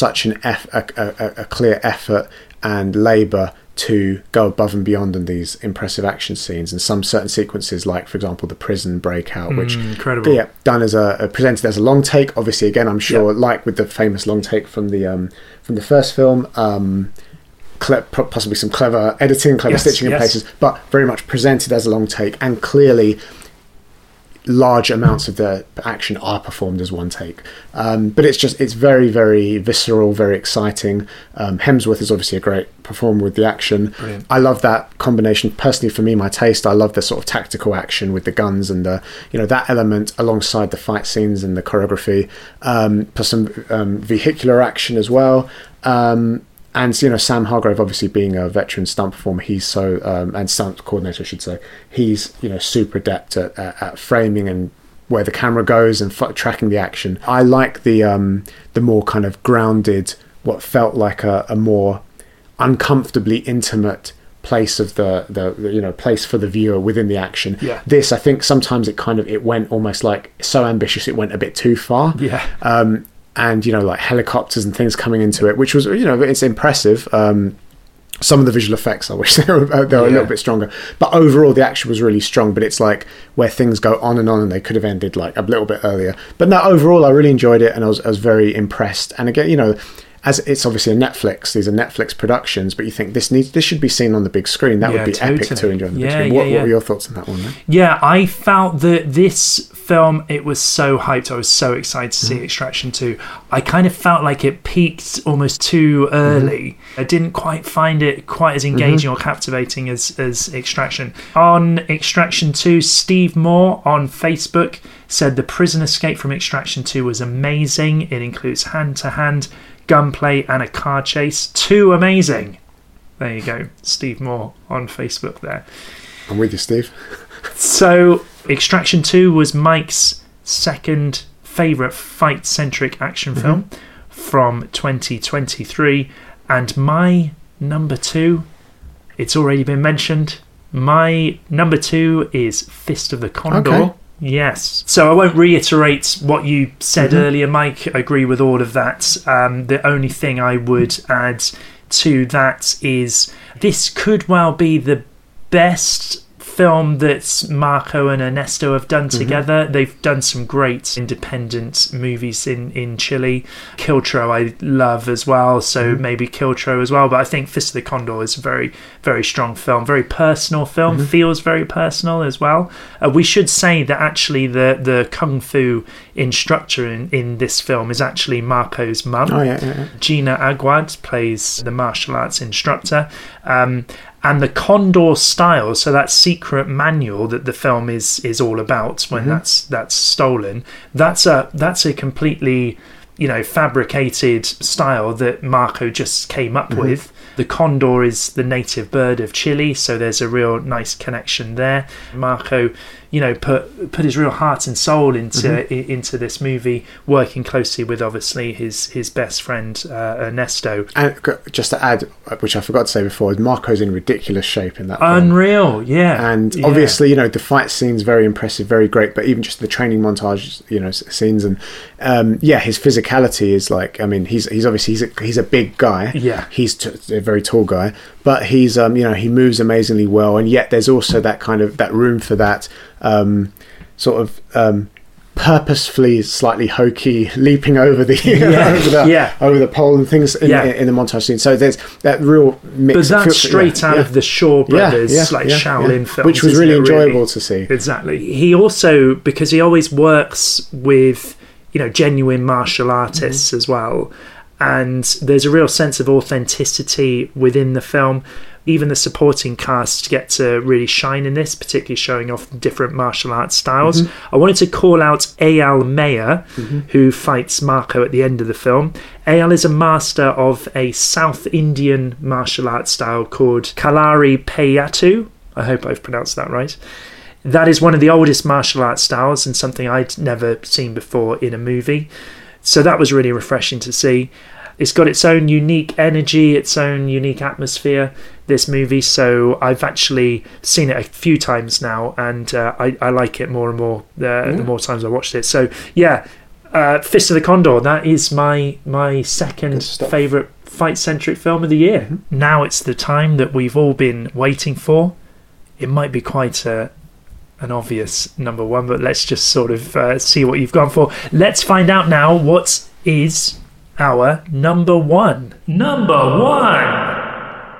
clear effort and labour to go above and beyond in these impressive action scenes, and some certain sequences, like for example the prison breakout, which incredible, done as presented as a long take. Obviously, again, I'm sure, like with the famous long take from the first film, possibly some clever editing, stitching in places, but very much presented as a long take, and clearly large amounts of the action are performed as one take. But it's very, very visceral, very exciting. Hemsworth is obviously a great performer with the action. Brilliant. I love that combination. Personally, for me, my taste, I love the sort of tactical action with the guns and the, that element alongside the fight scenes and the choreography, plus some vehicular action as well. And Sam Hargrave, obviously being a veteran stunt performer, he's so and stunt coordinator, I should say, he's super adept at framing and where the camera goes and tracking the action. I like the more kind of grounded, what felt like a more uncomfortably intimate place of the place for the viewer within the action. Yeah. This, I think, sometimes it went almost like so ambitious it went a bit too far. Yeah. And like helicopters and things coming into it, which was it's impressive. Some of the visual effects I wish they were a little bit stronger, but overall the action was really strong. But it's like where things go on and they could have ended like a little bit earlier. But no, overall I really enjoyed it, and I was very impressed. And again, as it's obviously a Netflix, these are Netflix productions, but you think this should be seen on the big screen. That would be totally epic to enjoy on the big screen. What were your thoughts on that one, man? Yeah, I felt that this film, it was so hyped. I was so excited to see Extraction 2. I kind of felt like it peaked almost too early. I didn't quite find it quite as engaging or captivating as Extraction. On Extraction 2, Steve Moore on Facebook said the prison escape from Extraction 2 was amazing. It includes hand-to-hand gunplay and a car chase. Too amazing. There you go, Steve Moore on Facebook there. I'm with you, Steve. So Extraction 2 was Mike's second favourite fight-centric action film from 2023, and my number 2, it's already been mentioned, my number 2 is Fist of the Condor. Okay. Yes. So I won't reiterate what you said earlier, Mike. I agree with all of that. The only thing I would add to that is this could well be the best film that Marco and Ernesto have done together. They've done some great independent movies in Chile. Kiltro I love as well, so maybe Kiltro as well, but I think Fist of the Condor is a very, very strong film, very personal film, feels very personal as well. We should say that actually the Kung Fu instructor in this film is actually Marco's mum. Gina Aguad plays the martial arts instructor. And the Condor style, so that secret manual that the film is all about when that's stolen, that's a completely fabricated style that Marco just came up with. The condor is the native bird of Chile, so there's a real nice connection there. Marco, put his real heart and soul into this movie, working closely with obviously his best friend Ernesto. And just to add, which I forgot to say before, is Marco's in ridiculous shape in that film. Unreal, yeah. And obviously, the fight scene's very impressive, very great, but even just the training montage, scenes, and his physicality is like, he's obviously he's a big guy. Yeah, he's a very tall guy, but he's he moves amazingly well, and yet there's also that kind of that room for that purposefully slightly hokey leaping over the over the pole and things in the montage scene. So there's that real mix. But that's straight out of the Shaw Brothers, Shaolin films, which was really enjoyable to see. Exactly. He also, because he always works with genuine martial artists as well, and there's a real sense of authenticity within the film. Even the supporting cast get to really shine in this, particularly showing off different martial arts styles. I wanted to call out Eyal Meyer, who fights Marco at the end of the film. Eyal is a master of a South Indian martial arts style called Kalari Payattu. I hope I've pronounced that right. That is one of the oldest martial arts styles and something I'd never seen before in a movie. So that was really refreshing to see. It's got its own unique energy, its own unique atmosphere, this movie. So I've actually seen it a few times now, and I like it more and more the more times I watched it. So Fist of the Condor, that is my second favourite fight-centric film of the year. Now it's the time that we've all been waiting for. It might be quite an obvious number one, but let's just sort of see what you've gone for. Let's find out now what is our number one.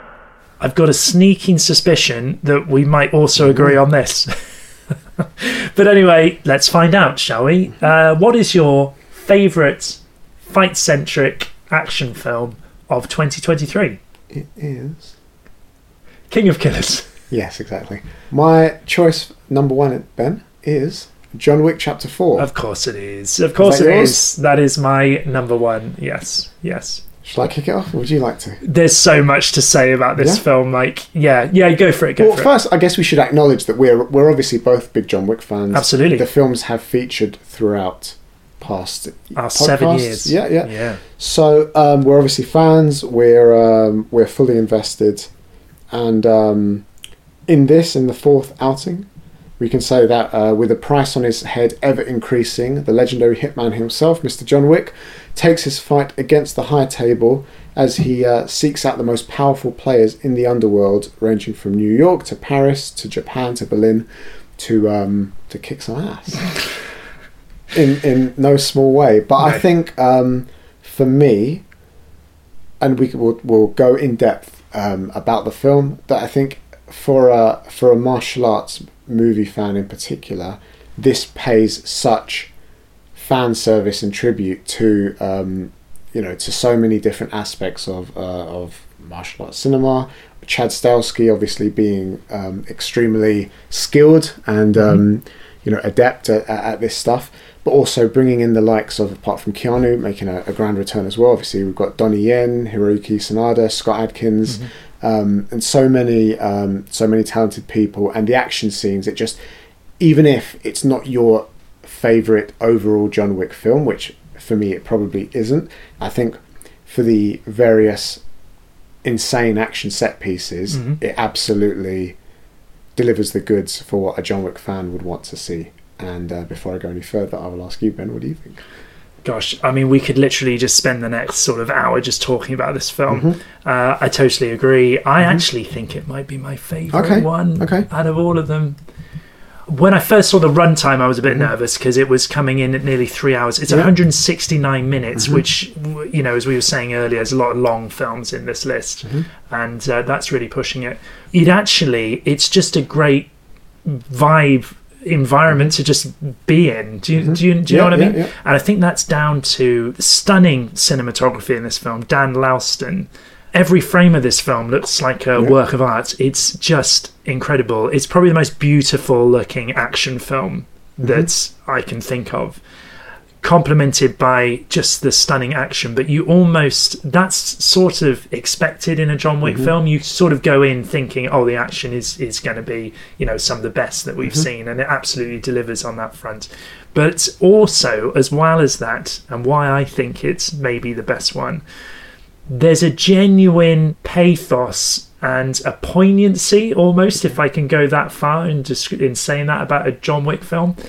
I've got a sneaking suspicion that we might also agree on this. But anyway, let's find out, shall we? What is your favourite fight-centric action film of 2023? It is King of Killers. Yes, exactly. My choice number one, Ben, is John Wick Chapter 4. Of course it is. Of course it is. That is my number one. Yes. Shall I kick it off, or would you like to? There's so much to say about this film. Like, yeah, go for it. Well, first, I guess we should acknowledge that we're obviously both big John Wick fans. Absolutely. The films have featured throughout past our podcasts. 7 years. Yeah. So we're obviously fans. We're fully invested, and in the fourth outing, we can say that with the price on his head ever increasing, the legendary hitman himself, Mr. John Wick, takes his fight against the high table as he seeks out the most powerful players in the underworld, ranging from New York to Paris to Japan to Berlin, to kick some ass. in no small way. But I think for me, and we'll go in depth about the film, that I think for a martial arts movie fan in particular, this pays such fan service and tribute to to so many different aspects of martial arts cinema. Chad Stahelski obviously being extremely skilled and adept at this stuff, but also bringing in the likes of, apart from Keanu, making a grand return as well. Obviously we've got Donnie Yen, Hiroyuki Sanada, Scott Adkins, and so many talented people. And the action scenes, it just, even if it's not your favourite overall John Wick film, which for me it probably isn't, I think for the various insane action set pieces, it absolutely delivers the goods for what a John Wick fan would want to see. And before I go any further, I will ask you, Ben, what do you think? Gosh, I mean, we could literally just spend the next sort of hour just talking about this film. I totally agree. I actually think it might be my favourite one out of all of them. When I first saw the runtime, I was a bit nervous because it was coming in at nearly 3 hours. It's 169 minutes, which, as we were saying earlier, there's a lot of long films in this list, and that's really pushing it. It's just a great vibe environment to just be in. Do you know what I mean? Yeah. And I think that's down to the stunning cinematography in this film. Dan Lauston. Every frame of this film looks like a work of art. It's just incredible. It's probably the most beautiful looking action film that I can think of, complemented by just the stunning action. But that's sort of expected in a John Wick film. You sort of go in thinking, the action is going to be, some of the best that we've seen, and it absolutely delivers on that front. But also, as well as that, and why I think it's maybe the best one, there's a genuine pathos and a poignancy, almost, if I can go that far in saying that about a John Wick film,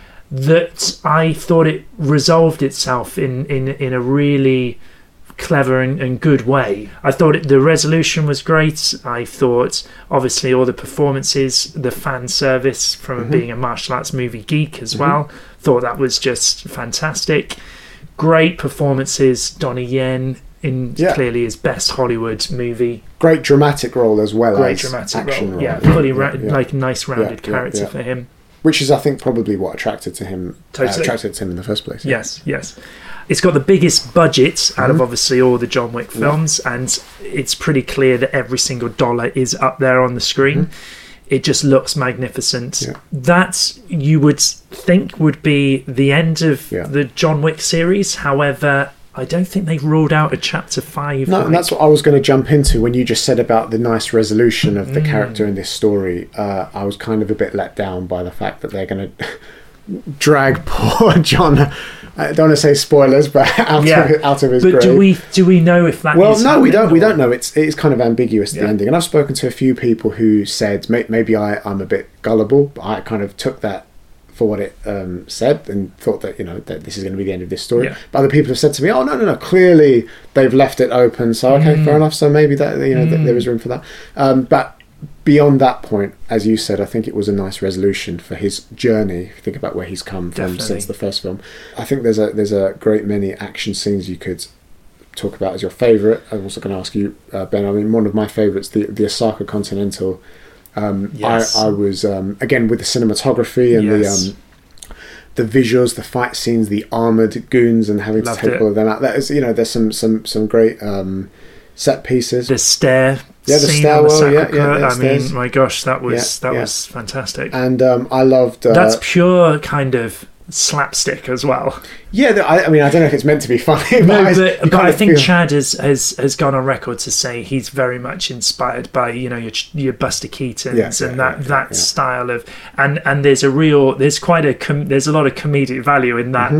that I thought it resolved itself in a really clever and good way. I thought the resolution was great. I thought, obviously, all the performances, the fan service from being a martial arts movie geek as well, thought that was just fantastic. Great performances. Donnie Yen in clearly his best Hollywood movie. Great dramatic role as well as action role. Yeah, fully like a nice rounded character for him. Which is, I think, probably what attracted him in the first place. Yes. It's got the biggest budget out of obviously all the John Wick films, and it's pretty clear that every single dollar is up there on the screen. It just looks magnificent. That, you would think, would be the end of the John Wick series. However, I don't think they've ruled out a chapter 5. No, and that's what I was going to jump into when you just said about the nice resolution of the character in this story. I was kind of a bit let down by the fact that they're going to drag poor John. I don't want to say spoilers, but out of his grave. Do we know if that? Well, no, we don't. We don't know. It's kind of ambiguous, the ending. And I've spoken to a few people who said maybe I'm a bit gullible, but I kind of took that for what it said and thought that that this is going to be the end of this story. But other people have said to me, no, clearly they've left it open, so okay, fair enough, so maybe that there is room for that. But beyond that point, as you said, I think it was a nice resolution for his journey. If you think about where he's come from since the first film, I think there's a great many action scenes you could talk about as your favourite. I'm also going to ask you, Ben, I mean, one of my favourites, the Osaka Continental. I was again with the cinematography and the visuals, the fight scenes, the armored goons, and having to take all of them out. That is, there's some great set pieces. The stair. Yeah, the stairwell. I mean, my gosh, that was fantastic. And I loved. That's pure kind of slapstick as well. Yeah, I mean, I don't know if it's meant to be funny. But I think Chad has gone on record to say he's very much inspired by your Buster Keatons and that style of and there's a lot of comedic value in that.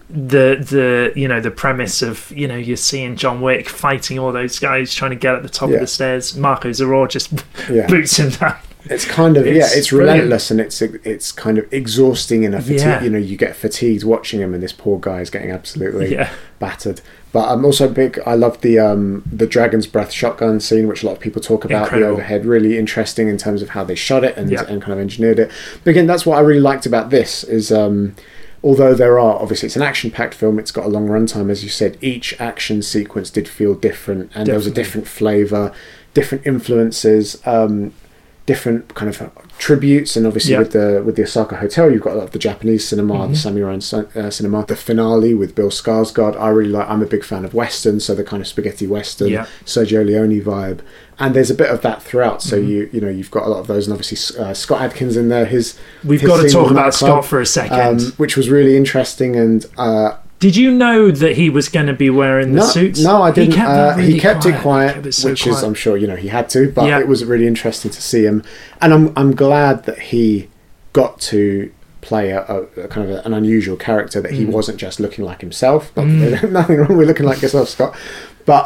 The premise of you're seeing John Wick fighting all those guys trying to get at the top of the stairs. Marco Zaror just boots him down. It's kind of it's relentless, and it's kind of exhausting in a fatigue. You get fatigued watching him, and this poor guy is getting absolutely battered. But I'm also big. I love the Dragon's Breath shotgun scene, which a lot of people talk about. Incredible. The overhead, really interesting in terms of how they shot it and kind of engineered it. But again, that's what I really liked about this is. Although obviously it's an action-packed film, it's got a long runtime, as you said, each action sequence did feel different, and there was a different flavour, different influences, different kind of tributes, and obviously with the Osaka Hotel, you've got a lot of the Japanese cinema, the samurai cinema, the finale with Bill Skarsgård. I'm a big fan of Western, so the kind of spaghetti Western, Sergio Leone vibe. And there's a bit of that throughout, so you've got a lot of those, and obviously Scott Adkins in there. We've got to talk about Scott for a second, which was really interesting. And did you know that he was going to be wearing the suits? No, I didn't. He kept it quiet, is I'm sure he had to, but it was really interesting to see him, and I'm glad that he got to play a kind of an unusual character, that he wasn't just looking like himself. But there's nothing wrong with looking like yourself, Scott. But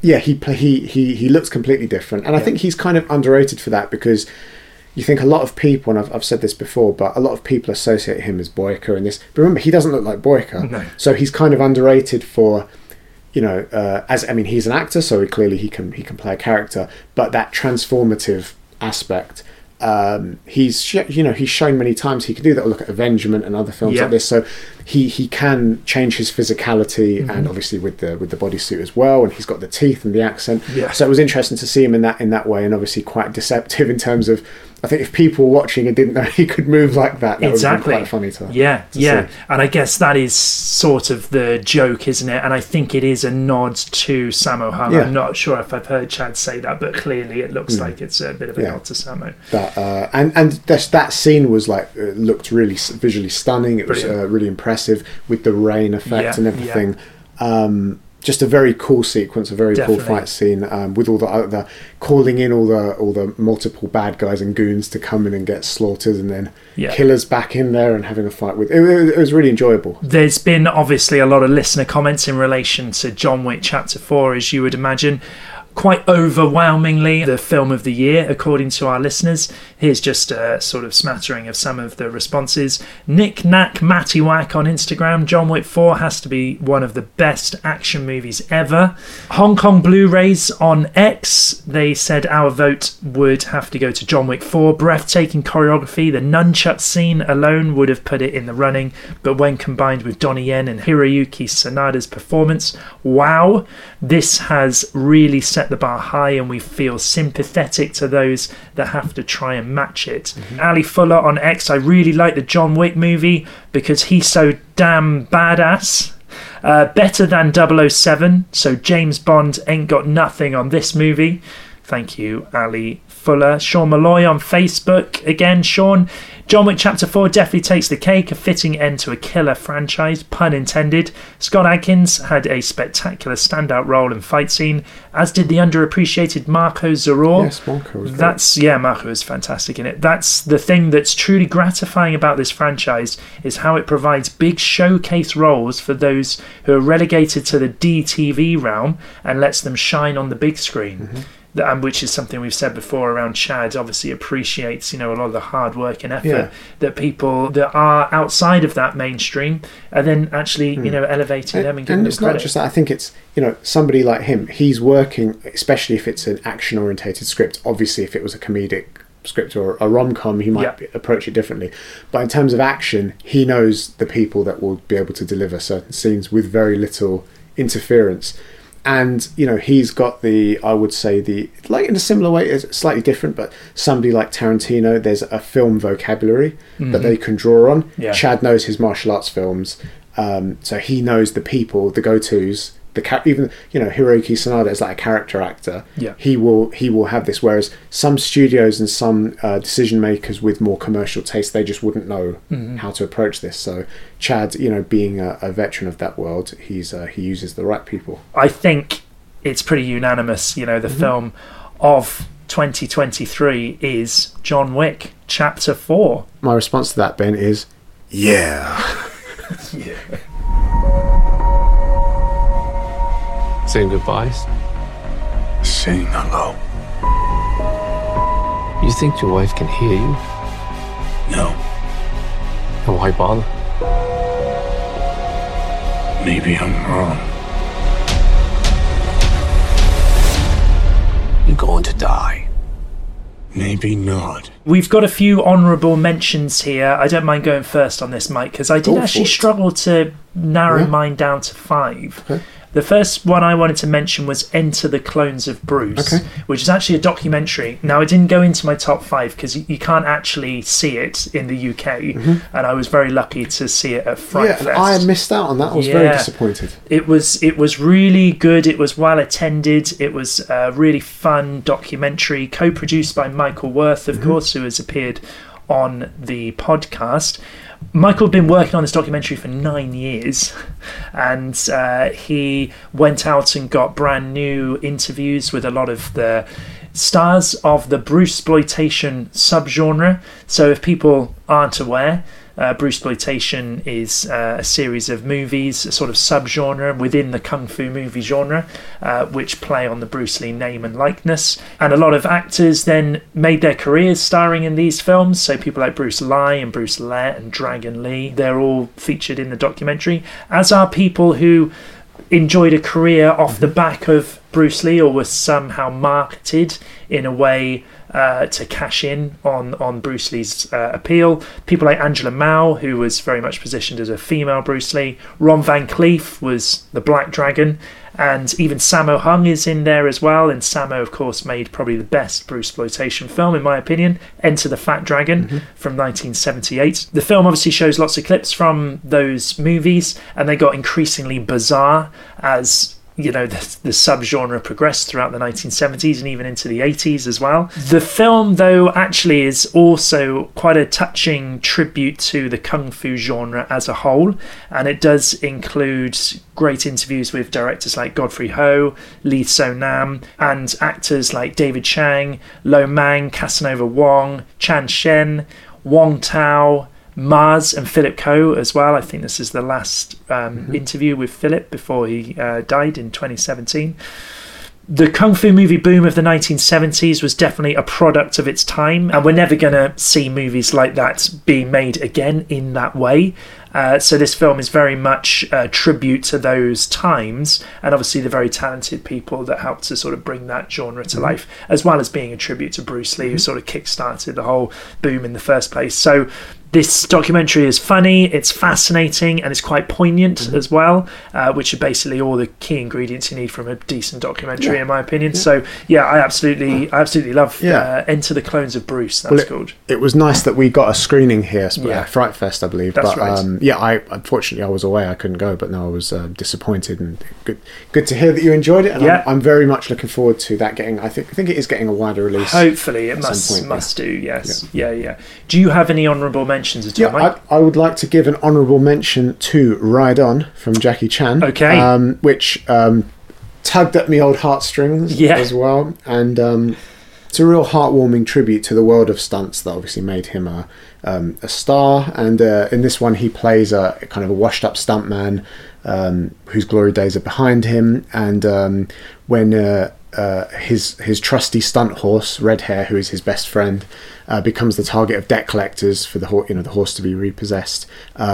he looks completely different, and I think he's kind of underrated for that, because you think a lot of people, and I've said this before, but a lot of people associate him as Boyka in this. But remember, he doesn't look like Boyka, so he's kind of underrated for, he's an actor, so he can play a character, but that transformative aspect. He's shown many times he can do that. Look at Avengement and other films like this. So he can change his physicality, and obviously with the bodysuit as well, and he's got the teeth and the accent. So it was interesting to see him in that way, and obviously quite deceptive in terms of, I think if people were watching and didn't know he could move like that would have been quite funny to see. And I guess that is sort of the joke, isn't it? And I think it is a nod to Sammo Hung. I'm not sure if I've heard Chad say that, but clearly it looks like it's a bit of a nod to Sammo. That scene was looked really visually stunning. It was really impressive with the rain effect and everything. Just a very cool sequence, a very cool fight scene, with all the calling in all the multiple bad guys and goons to come in and get slaughtered, and then killers back in there and having a fight with. It was really enjoyable. There's been obviously a lot of listener comments in relation to John Wick Chapter 4, as you would imagine. Quite overwhelmingly the film of the year, according to our listeners. Here's just a sort of smattering of some of the responses. Nick Knack Matty Whack on Instagram: John Wick 4 has to be one of the best action movies ever. Hong Kong Blu-rays on X, they said our vote would have to go to John Wick 4. Breathtaking choreography, the nunchuck scene alone would have put it in the running, but when combined with Donnie Yen and Hiroyuki Sanada's performance, wow, this has really set the bar high, and we feel sympathetic to those that have to try and match it. Ali Fuller on X: I really like the John Wick movie because he's so damn badass. Better than 007, so James Bond ain't got nothing on this movie. Thank you, Ali Fuller. Sean Malloy on Facebook. Again, Sean: John Wick Chapter 4 definitely takes the cake, a fitting end to a killer franchise, pun intended. Scott Adkins had a spectacular standout role and fight scene, as did the underappreciated Marco Zaror. Yes, Marco was great. Marco is fantastic in it. That's the thing that's truly gratifying about this franchise, is how it provides big showcase roles for those who are relegated to the DTV realm and lets them shine on the big screen. Which is something we've said before around Chad obviously appreciates, a lot of the hard work and effort that people that are outside of that mainstream are then actually, elevating them and giving them credit. And it's not just that. I think it's, somebody like him, he's working, especially if it's an action-orientated script. Obviously, if it was a comedic script or a rom-com, he might approach it differently. But in terms of action, he knows the people that will be able to deliver certain scenes with very little interference. And, you know, he's got I would say like in a similar way, it's slightly different, but somebody like Tarantino, there's a film vocabulary that they can draw on. Yeah. Chad knows his martial arts films, so he knows the people, the go-tos, even, you know, Hiroyuki Sanada is like a character actor. Yeah. He will have this, whereas some studios and some decision makers with more commercial taste, they just wouldn't know how to approach this. So Chad, you know, being a veteran of that world, he uses the right people. I think it's pretty unanimous, you know, the film of 2023 is John Wick Chapter 4. My response to that, Ben, is yeah. Yeah. Saying goodbyes? Saying hello. You think your wife can hear you? No. Then why bother? Maybe I'm wrong. You're going to die. Maybe not. We've got a few honourable mentions here. I don't mind going first on this, Mike, because I did actually struggle to narrow mine down to 5. Okay. The first one I wanted to mention was Enter the Clones of Bruce, which is actually a documentary. Now, I didn't go into my top 5 because you can't actually see it in the UK, and I was very lucky to see it at Fright Fest. I missed out on that. I was very disappointed. It was really good. It was well attended. It was a really fun documentary, co-produced by Michael Worth, of course, who has appeared on the podcast. Michael had been working on this documentary for 9 years, and he went out and got brand new interviews with a lot of the stars of the Bruceploitation subgenre. So if people aren't aware, Bruceploitation is a series of movies, a sort of subgenre within the kung fu movie genre, which play on the Bruce Lee name and likeness. And a lot of actors then made their careers starring in these films. So people like Bruce Lai and Bruce Lett and Dragon Lee, they're all featured in the documentary, as are people who enjoyed a career off the back of Bruce Lee or was somehow marketed in a way to cash in on Bruce Lee's appeal. People like Angela Mao, who was very much positioned as a female Bruce Lee. Ron Van Cleef was the Black Dragon, and even Sammo Hung is in there as well. And Sammo, of course, made probably the best Bruceploitation film, in my opinion, Enter the Fat Dragon from 1978. The film obviously shows lots of clips from those movies, and they got increasingly bizarre as, you know, the subgenre progressed throughout the 1970s and even into the 80s as well. The film, though, actually is also quite a touching tribute to the kung fu genre as a whole, and it does include great interviews with directors like Godfrey Ho, Lee So-nam, and actors like David Chang, Lo Mang, Casanova Wong, Chan Shen, Wong Tao, Mars and Philip Ko as well. I think this is the last interview with Philip before he died in 2017. The kung fu movie boom of the 1970s was definitely a product of its time, and we're never going to see movies like that being made again in that way. So this film is very much a tribute to those times, and obviously the very talented people that helped to sort of bring that genre to life, as well as being a tribute to Bruce Lee, who sort of kick-started the whole boom in the first place. So this documentary is funny, it's fascinating, and it's quite poignant as well, which are basically all the key ingredients you need from a decent documentary, in my opinion. So I absolutely love Enter the Clones of Bruce. That's called. It was nice that we got a screening here at Fright Fest, I believe. That's but right. Unfortunately I was away, I couldn't go, but no, I was disappointed, and good to hear that you enjoyed it. And I'm very much looking forward to that getting. I think it is getting a wider release. Hopefully, it must do. Yes, yeah. Do you have any honourable mentions at all, Mike? I would like to give an honourable mention to Ride On from Jackie Chan. Okay. Which tugged at me old heartstrings as well, and it's a real heartwarming tribute to the world of stunts that obviously made him a star. And in this one, he plays a kind of a washed-up stuntman whose glory days are behind him. And when his trusty stunt horse, Red Hair, who is his best friend, becomes the target of debt collectors for the horse to be repossessed,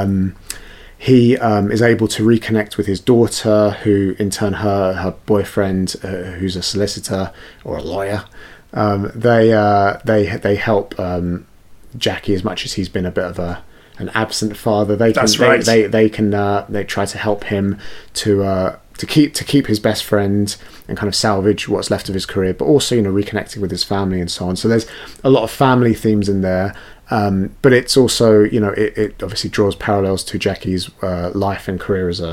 he is able to reconnect with his daughter, who in turn her boyfriend, who's a solicitor or a lawyer. They help Jackie, as much as he's been a bit of an absent father. They try to help him to to keep his best friend and kind of salvage what's left of his career, but also, you know, reconnecting with his family and so on. So there's a lot of family themes in there. But it's also, you know, it obviously draws parallels to Jackie's life and career as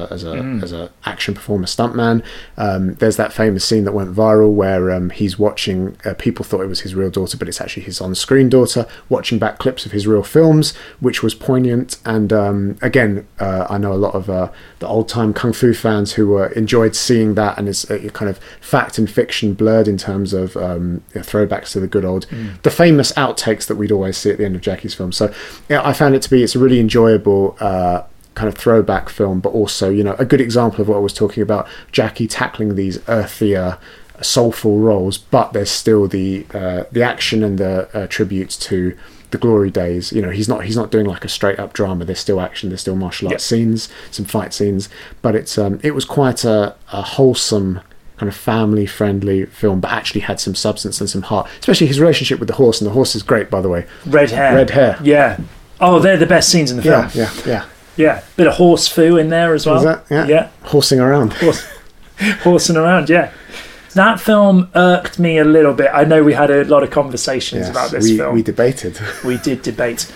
a action performer stuntman. There's that famous scene that went viral where he's watching, people thought it was his real daughter, but it's actually his on-screen daughter, watching back clips of his real films, which was poignant. And again, I know a lot of the old-time kung fu fans who enjoyed seeing that, and it's kind of fact and fiction blurred in terms of throwbacks to the good old, the famous outtakes that we'd always see at the end of Jackie's film. So yeah, I found it's a really enjoyable kind of throwback film, but also, you know, a good example of what I was talking about, Jackie tackling these earthier, soulful roles, but there's still the action and the tributes to the glory days. You know, he's not doing like a straight up drama. There's still action, there's still martial arts scenes, some fight scenes, but it was quite a wholesome kind of family friendly film, but actually had some substance and some heart, especially his relationship with the horse. And the horse is great, by the way. Red hair. Yeah. Oh, they're the best scenes in the film. Yeah. Bit of horse foo in there as well. Is that? Yeah. Horsing around. Horsing around, yeah. That film irked me a little bit. I know we had a lot of conversations about this film. We debated. We did debate.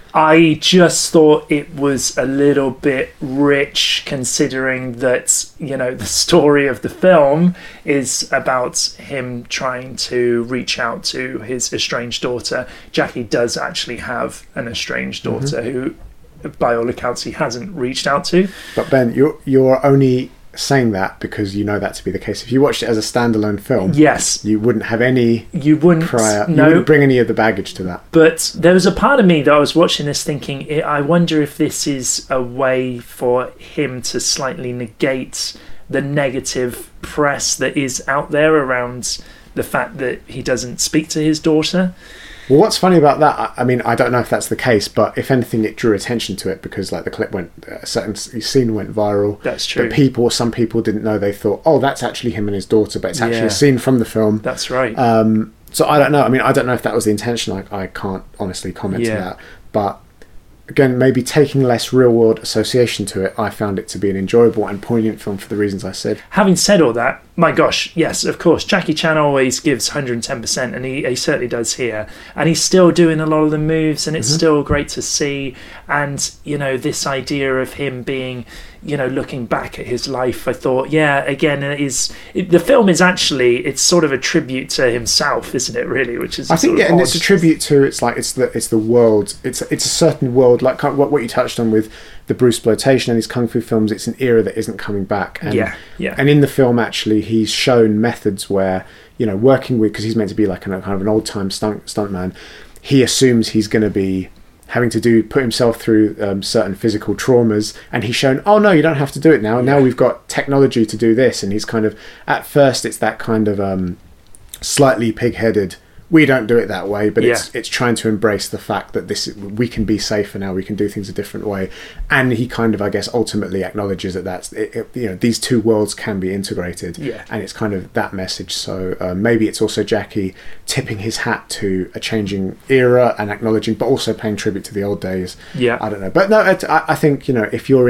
I just thought it was a little bit rich, considering that, you know, the story of the film is about him trying to reach out to his estranged daughter. Jackie does actually have an estranged daughter who, by all accounts, he hasn't reached out to. But Ben, you're only saying that because you know that to be the case. If you watched it as a standalone film, yes, you wouldn't have any you wouldn't bring any of the baggage to that. But there was a part of me that I was watching this thinking, I wonder if this is a way for him to slightly negate the negative press that is out there around the fact that he doesn't speak to his daughter. Well, what's funny about that, I mean, I don't know if that's the case, but if anything, it drew attention to it because, like, the clip a certain scene went viral. That's true. But some people didn't know. They thought, oh, that's actually him and his daughter, but it's actually a scene from the film. That's right. So I don't know. I mean, I don't know if that was the intention. I can't honestly comment to that. But again, maybe taking less real-world association to it, I found it to be an enjoyable and poignant film for the reasons I said. Having said all that, my gosh, yes, of course, Jackie Chan always gives 110%, and he certainly does here. And he's still doing a lot of the moves, and it's still great to see. And, you know, this idea of him being, you know, looking back at his life, I thought, again, the film is actually, it's sort of a tribute to himself, isn't it, really? Which is, I think, and it's a tribute to, it's the world, it's a certain world, like what you touched on with the Bruceploitation and these kung fu films. It's an era that isn't coming back. And, and in the film, actually, he's shown methods where, you know, working with, because he's meant to be like kind of an old-time stuntman, he assumes he's going to be having to put himself through certain physical traumas, and he's shown, oh no, you don't have to do it now. Now we've got technology to do this. And he's kind of, at first, it's that kind of slightly pig-headed, we don't do it that way, but it's trying to embrace the fact that we can be safer now, we can do things a different way. And he kind of, I guess, ultimately acknowledges that you know, these two worlds can be integrated, and it's kind of that message. So maybe it's also Jackie tipping his hat to a changing era and acknowledging, but also paying tribute to the old days. I don't know, but no, I think, you know, if you're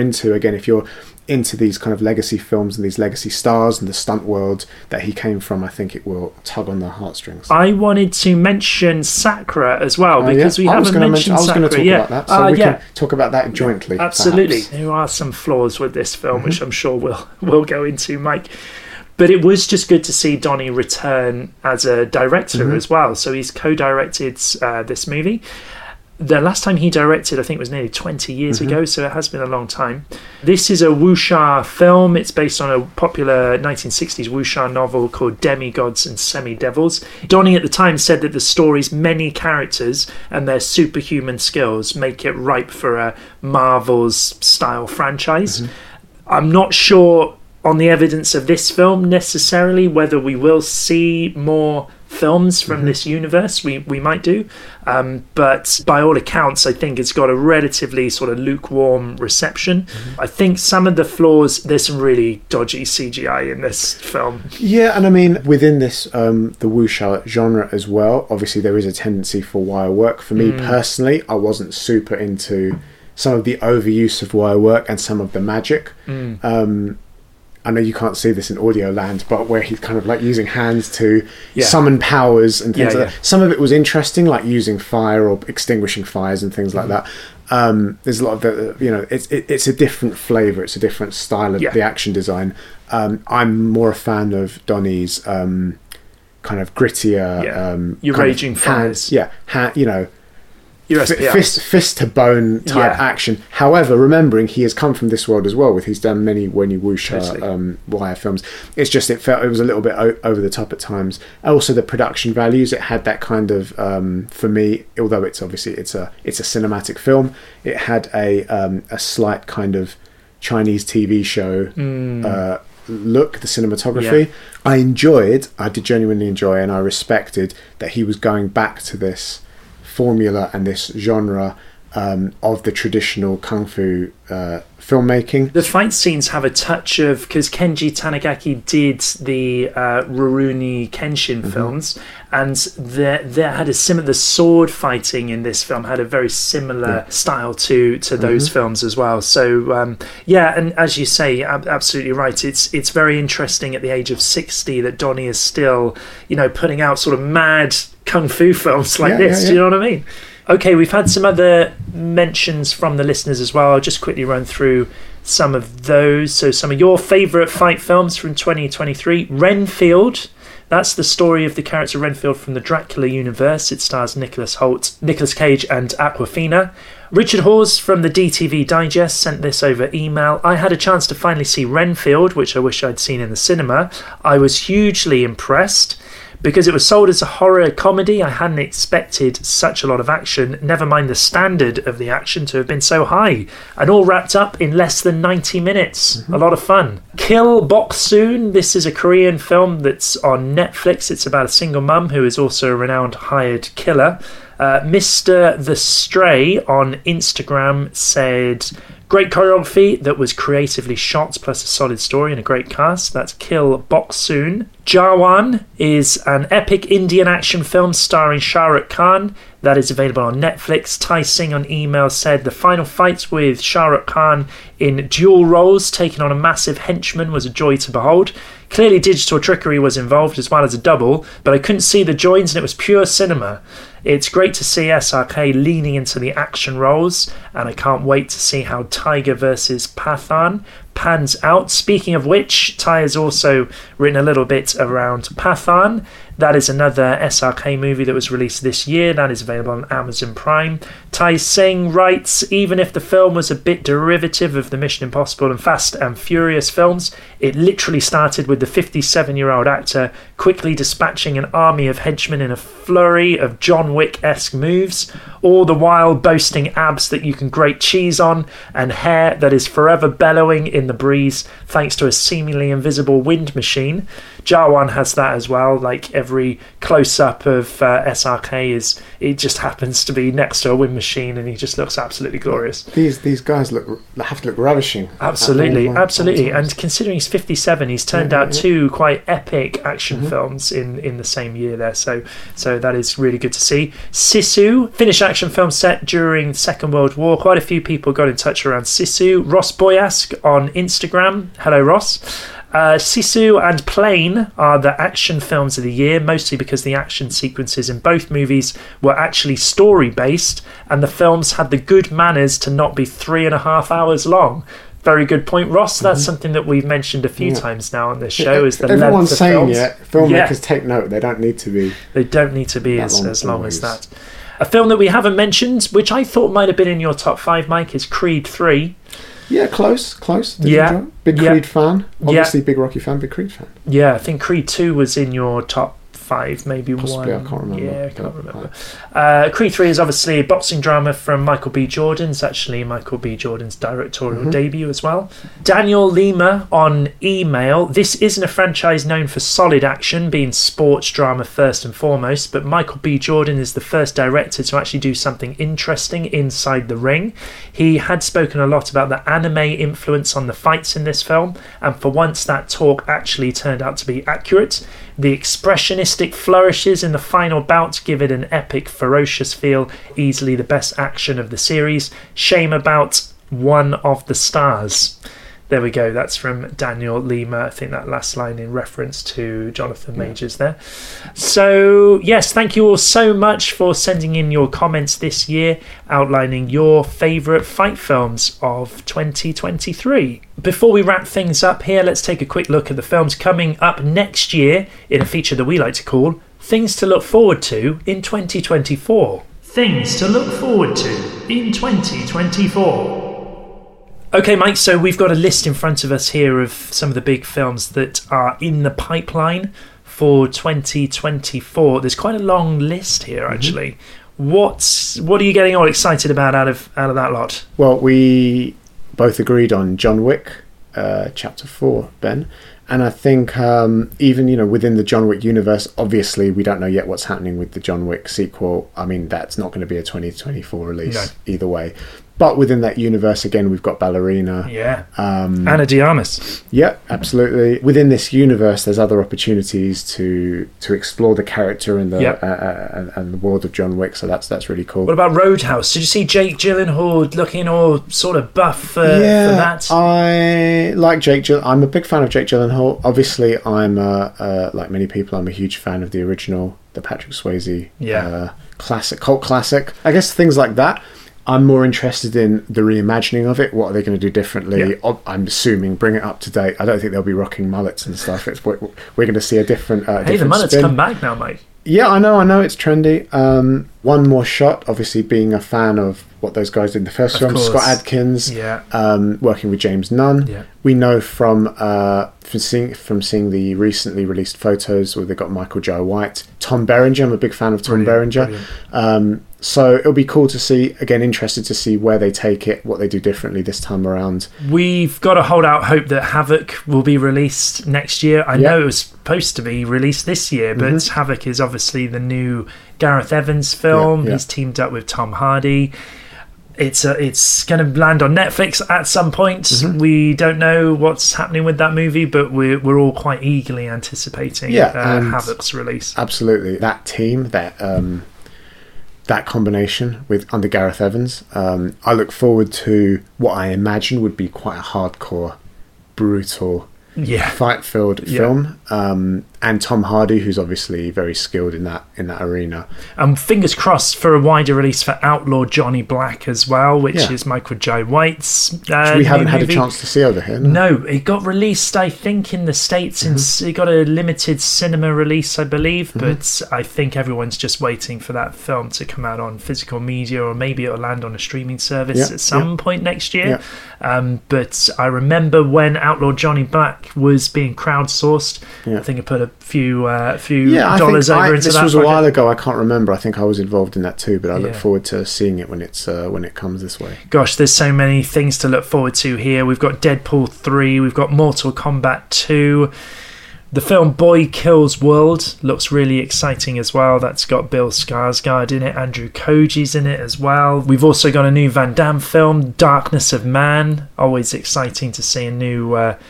into these kind of legacy films and these legacy stars and the stunt world that he came from, I think it will tug on the heartstrings. I wanted to mention Sakura as well, because we haven't mentioned Sakura. I was going to talk about that, so we can talk about that jointly. Absolutely. Perhaps. There are some flaws with this film, which I'm sure we'll go into, Mike. But it was just good to see Donnie return as a director as well. So he's co-directed this movie. The last time he directed, I think, was nearly 20 years ago, so it has been a long time. This is a wuxia film. It's based on a popular 1960s wuxia novel called Demigods and Semi-Devils. Donnie at the time said that the story's many characters and their superhuman skills make it ripe for a Marvel's-style franchise. I'm not sure on the evidence of this film necessarily whether we will see more films from this universe. We might do, but by all accounts, I think it's got a relatively sort of lukewarm reception. I think some of the flaws, there's some really dodgy CGI in this film. Yeah, and I mean, within this the wuxia genre as well, obviously there is a tendency for wire work. For me personally, I wasn't super into some of the overuse of wire work and some of the magic. I know you can't see this in audio land, but where he's kind of like using hands to summon powers and things like that. Some of it was interesting, like using fire or extinguishing fires and things like that. There's a lot of the, it's a different flavour, it's a different style of the action design. I'm more a fan of Donnie's kind of grittier, your raging fires, fist to bone type action. However, remembering he has come from this world as well. He's done many Wendy Wuxia wire films. It's just it was a little bit over the top at times. Also, the production values, it had that kind of for me. Although it's obviously it's a cinematic film, it had a slight kind of Chinese TV show look. The cinematography, I did genuinely enjoy, and I respected that he was going back to this formula and this genre of the traditional kung fu filmmaking. The fight scenes have a touch of, because Kenji Tanigaki did the Rurouni Kenshin films, and there had a similar, the sword fighting in this film had a very similar style to those films as well. So and as you say, absolutely right. It's very interesting at the age of 60 that Donnie is still, putting out sort of mad kung fu films like this. Do you know what I mean? Okay, we've had some other mentions from the listeners as well. I'll just quickly run through some of those. So some of your favourite fight films from 2023. Renfield. That's the story of the character Renfield from the Dracula universe. It stars Nicholas Hoult, Nicolas Cage and Awkwafina. Richard Hawes from the DTV Digest sent this over email. I had a chance to finally see Renfield, which I wish I'd seen in the cinema. I was hugely impressed. Because it was sold as a horror comedy, I hadn't expected such a lot of action, never mind the standard of the action to have been so high, and all wrapped up in less than 90 minutes. A lot of fun. Kill Boksoon. This is a Korean film that's on Netflix. It's about a single mum who is also a renowned hired killer. Mr. The Stray on Instagram said, great choreography that was creatively shot, plus a solid story and a great cast. That's Kill Boksoon. Jawan is an epic Indian action film starring Shah Rukh Khan that is available on Netflix. Tai Singh on email said the final fight with Shah Rukh Khan in dual roles, taking on a massive henchman, was a joy to behold. Clearly digital trickery was involved as well as a double, but I couldn't see the joins and it was pure cinema. It's great to see SRK leaning into the action roles, and I can't wait to see how Tiger versus Pathan pans out. Speaking of which, Ty has also written a little bit around Pathan. That is another SRK movie that was released this year. That is available on Amazon Prime. Tai Singh writes, even if the film was a bit derivative of the Mission Impossible and Fast and Furious films, it literally started with the 57-year-old actor quickly dispatching an army of henchmen in a flurry of John Wick-esque moves, all the while boasting abs that you can grate cheese on and hair that is forever bellowing in the breeze thanks to a seemingly invisible wind machine. Jawan has that as well, like every close-up of SRK it just happens to be next to a wind machine and he just looks absolutely glorious. These guys have to look ravishing. Absolutely. And considering he's 57, he's turned out two quite epic action films in the same year there, so that is really good to see. Sisu, Finnish action film set during the Second World War. Quite a few people got in touch around Sisu. Ross Boyask on Instagram. Hello, Ross. Sisu and Plane are the action films of the year, mostly because the action sequences in both movies were actually story-based, and the films had the good manners to not be 3.5 hours long. Very good point, Ross. That's something that we've mentioned a few times now on this show. Is the everyone's saying films. filmmakers take note. They don't need to be. They don't need to be as long as that. A film that we haven't mentioned, which I thought might have been in your top 5, Mike, is Creed 3. Yeah, close. Did you enjoy it? Big Creed fan. Obviously, big Rocky fan, big Creed fan. Yeah, I think Creed 2 was in your top 5, maybe possibly, 1. I can't remember. Yeah, I can't remember. Creed 3 is obviously a boxing drama from Michael B. Jordan. It's actually Michael B. Jordan's directorial debut as well. Daniel Lima on email. This isn't a franchise known for solid action, being sports drama first and foremost, but Michael B. Jordan is the first director to actually do something interesting inside the ring. He had spoken a lot about the anime influence on the fights in this film, and for once that talk actually turned out to be accurate. The expressionistic flourishes in the final bout give it an epic, ferocious feel, easily the best action of the series. Shame about one of the stars. There we go. That's from Daniel Lima. I think that last line in reference to Jonathan Majors there. So, yes, thank you all so much for sending in your comments this year, outlining your favourite fight films of 2023. Before we wrap things up here, let's take a quick look at the films coming up next year in a feature that we like to call Things to Look Forward to in 2024. Things to look forward to in 2024. Okay, Mike, so we've got a list in front of us here of some of the big films that are in the pipeline for 2024. There's quite a long list here, actually. What are you getting all excited about out of that lot? Well, we both agreed on John Wick, Chapter 4, Ben. And I think even, within the John Wick universe, obviously we don't know yet what's happening with the John Wick sequel. I mean, that's not going to be a 2024 release either way. But within that universe, again, we've got Ballerina. Yeah. Ana de Armas. Yeah, absolutely. Within this universe, there's other opportunities to explore the character and the world of John Wick. So that's really cool. What about Roadhouse? Did you see Jake Gyllenhaal looking all sort of buff for that? I like Jake Gyllenhaal. I'm a big fan of Jake Gyllenhaal. Obviously, I'm like many people, I'm a huge fan of the original, the Patrick Swayze cult classic. I guess things like that. I'm more interested in the reimagining of it. What are they going to do differently? Yeah. I'm assuming bring it up to date. I don't think they'll be rocking mullets and stuff. We're going to see a different the mullets come back now, mate. Yeah, I know. It's trendy. One More Shot, obviously being a fan of what those guys did in the first film. Scott Adkins, working with James Nunn. Yeah. We know from seeing the recently released photos where they got Michael Jai White. Tom Berenger, I'm a big fan of Tom Berenger. So it'll be cool to see, again, interested to see where they take it, what they do differently this time around. We've got to hold out hope that Havoc will be released next year. I know it was supposed to be released this year, but Havoc is obviously the new Gareth Evans film. He's teamed up with Tom Hardy. It's going to land on Netflix at some point. We don't know what's happening with that movie, but we're all quite eagerly anticipating Havoc's release. Absolutely. That team, that combination under Gareth Evans, I look forward to what I imagine would be quite a hardcore, brutal, fight-filled film. And Tom Hardy, who's obviously very skilled in that arena. Fingers crossed for a wider release for Outlaw Johnny Black as well, which is Michael Jai White's which we haven't had a chance to see over here. No, it got released, I think, in the States. It got a limited cinema release, I believe, but I think everyone's just waiting for that film to come out on physical media, or maybe it'll land on a streaming service at some point next year. But I remember when Outlaw Johnny Black was being crowdsourced. I think I put a few dollars over into that. This was a while ago. I can't remember. I think I was involved in that too. But I look forward to seeing it when it comes this way. Gosh, there's so many things to look forward to here. We've got Deadpool 3. We've got Mortal Kombat 2. The film Boy Kills World looks really exciting as well. That's got Bill Skarsgård in it. Andrew Koji's in it as well. We've also got a new Van Damme film, Darkness of Man. Always exciting to see a new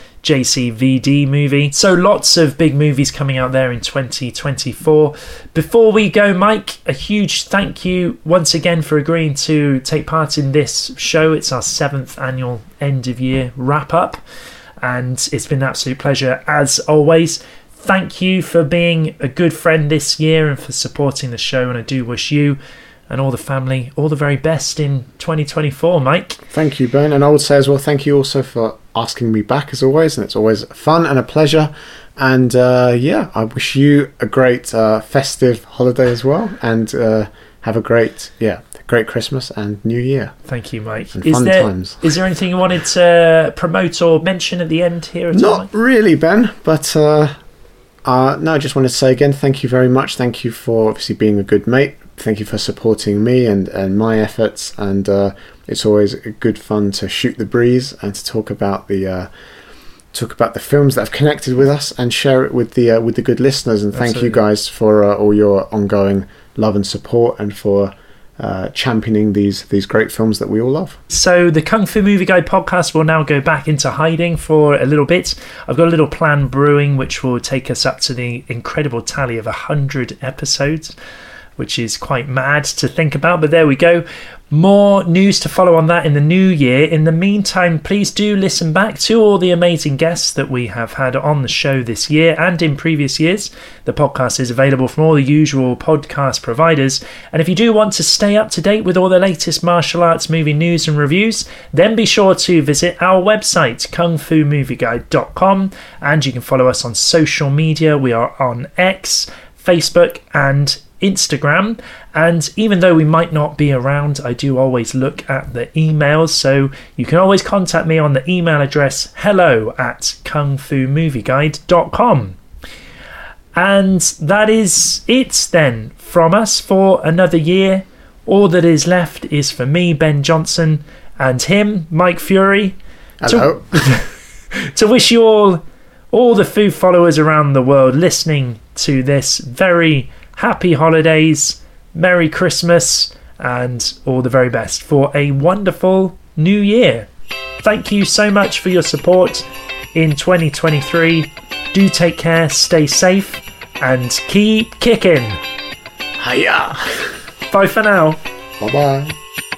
JCVD movie. So lots of big movies coming out there in 2024. Before we go, Mike, a huge thank you once again for agreeing to take part in this show. It's our 7th annual end of year wrap up, and it's been an absolute pleasure as always. Thank you for being a good friend this year and for supporting the show, and I do wish you and all the family all the very best in 2024, Mike. Thank you, Ben. And I would say as well, thank you also for asking me back as always, and it's always fun and a pleasure. And I wish you a great festive holiday as well, and have a great Christmas and New Year. Thank you, Mike. And fun times. Is there anything you wanted to promote or mention at the end here? Not really, Ben, but no, I just wanted to say again, thank you very much. Thank you for obviously being a good mate. Thank you for supporting me and my efforts. And it's always good fun to shoot the breeze and to talk about the films that have connected with us and share it with the good listeners. And thank you guys for all your ongoing love and support, and for championing these great films that we all love. So the Kung Fu Movie Guide podcast will now go back into hiding for a little bit. I've got a little plan brewing which will take us up to the incredible tally of 100 episodes. which is quite mad to think about, but there we go. More news to follow on that in the new year. In the meantime, please do listen back to all the amazing guests that we have had on the show this year and in previous years. The podcast is available from all the usual podcast providers, and if you do want to stay up to date with all the latest martial arts movie news and reviews, then be sure to visit our website, kungfumovieguide.com, and you can follow us on social media. We are on X, Facebook and Instagram, and even though we might not be around, I do always look at the emails, so you can always contact me on the email address hello@kungfumovieguide.com. And that is it then from us for another year. All that is left is for me, Ben Johnson, and him, Mike Fury. Hello. To wish you all the Fu followers around the world listening to this very happy holidays, Merry Christmas, and all the very best for a wonderful new year. Thank you so much for your support in 2023. Do take care, stay safe, and keep kicking. Hiya. Bye for now. Bye-bye.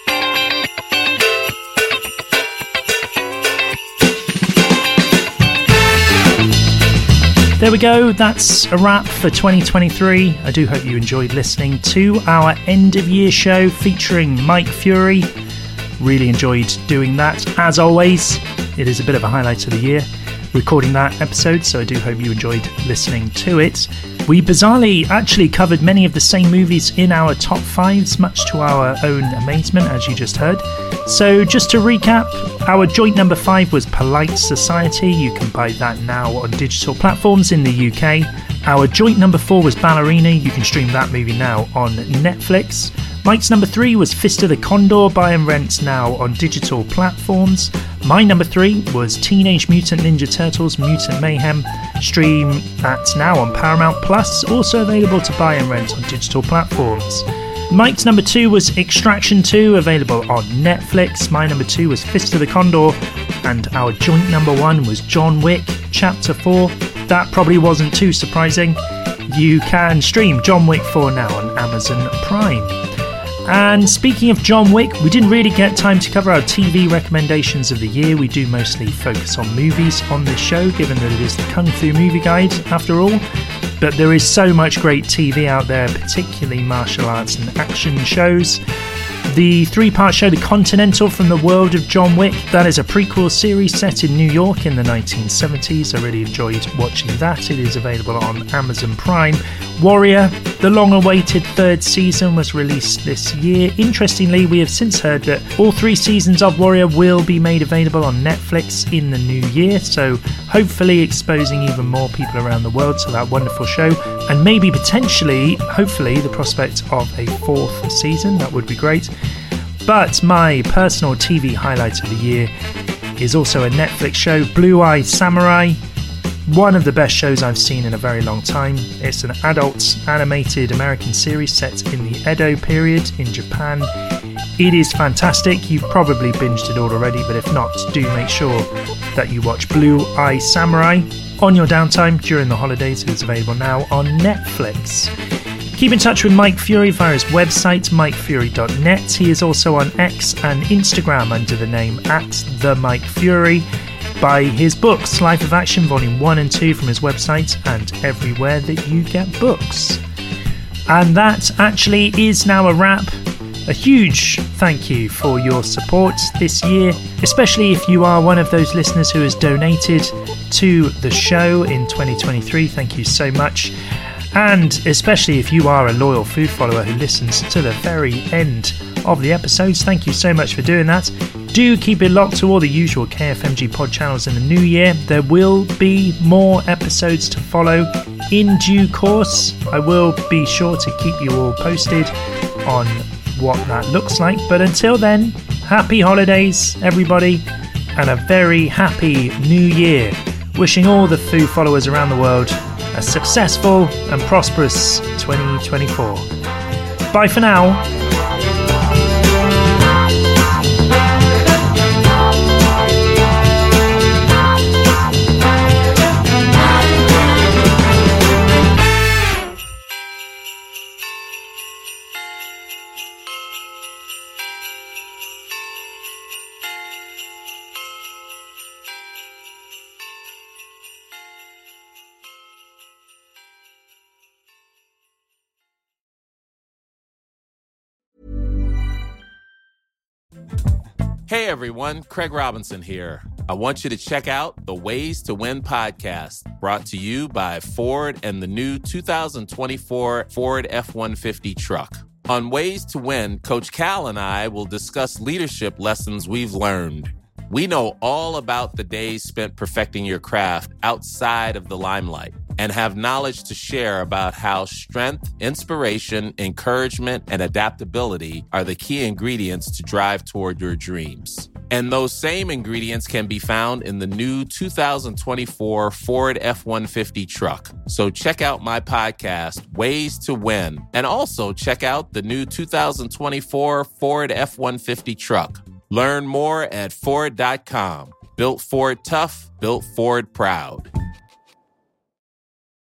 There we go, that's a wrap for 2023. I do hope you enjoyed listening to our end of year show featuring Mike Fury. Really enjoyed doing that. As always, it is a bit of a highlight of the year, recording that episode, so I do hope you enjoyed listening to it. We bizarrely actually covered many of the same movies in our top 5s, much to our own amazement, as you just heard. So just to recap, our joint number 5 was Polite Society. You can buy that now on digital platforms in the UK. Our joint number 4 was Ballerina. You can stream that movie now on Netflix. Mike's number 3 was Fist of the Condor. Buy and rent now on digital platforms. My number 3 was Teenage Mutant Ninja Turtles Mutant Mayhem. Stream that now on Paramount Plus. Also available to buy and rent on digital platforms. Mike's number 2 was Extraction 2, available on Netflix. My number 2 was Fist of the Condor, and our joint number 1 was John Wick Chapter 4. That probably wasn't too surprising. You can stream John Wick 4 now on Amazon Prime. And speaking of John Wick, we didn't really get time to cover our TV recommendations of the year. We do mostly focus on movies on this show, given that it is the Kung Fu Movie Guide after all. But there is so much great TV out there, particularly martial arts and action shows. The 3-part show The Continental from the World of John Wick, that is a prequel series set in New York in the 1970s. I really enjoyed watching that. It is available on Amazon Prime. Warrior, the long-awaited 3rd season, was released this year. Interestingly, we have since heard that all 3 seasons of Warrior will be made available on Netflix in the new year, so hopefully exposing even more people around the world to that wonderful show, and maybe potentially, hopefully, the prospect of a 4th season. That would be great. But my personal TV highlight of the year is also a Netflix show, Blue Eye Samurai. One of the best shows I've seen in a very long time. It's an adult animated American series set in the Edo period in Japan. It is fantastic. You've probably binged it all already, but if not, do make sure that you watch Blue Eye Samurai on your downtime during the holidays. It is available now on Netflix. Keep in touch with Mike Fury via his website, mikefury.net. He is also on X and Instagram under the name @TheMikeFury. Buy his books, Life of Action Volume 1 and 2 from his website and everywhere that you get books. And that actually is now a wrap. A huge thank you for your support this year, especially if you are one of those listeners who has donated to the show in 2023. Thank you so much. And especially if you are a loyal food follower who listens to the very end of the episodes, thank you so much for doing that. Do keep it locked to all the usual KFMG pod channels in the new year. There will be more episodes to follow in due course. I will be sure to keep you all posted on what that looks like. But until then, happy holidays, everybody, and a very happy new year. Wishing all the Fu followers around the world a successful and prosperous 2024. Bye for now. Hey everyone, Craig Robinson here. I want you to check out the Ways to Win podcast, brought to you by Ford and the new 2024 Ford F-150 truck. On Ways to Win, Coach Cal and I will discuss leadership lessons we've learned. We know all about the days spent perfecting your craft outside of the limelight and have knowledge to share about how strength, inspiration, encouragement, and adaptability are the key ingredients to drive toward your dreams. And those same ingredients can be found in the new 2024 Ford F-150 truck. So check out my podcast, Ways to Win, and also check out the new 2024 Ford F-150 truck. Learn more at Ford.com. Built Ford tough, built Ford proud.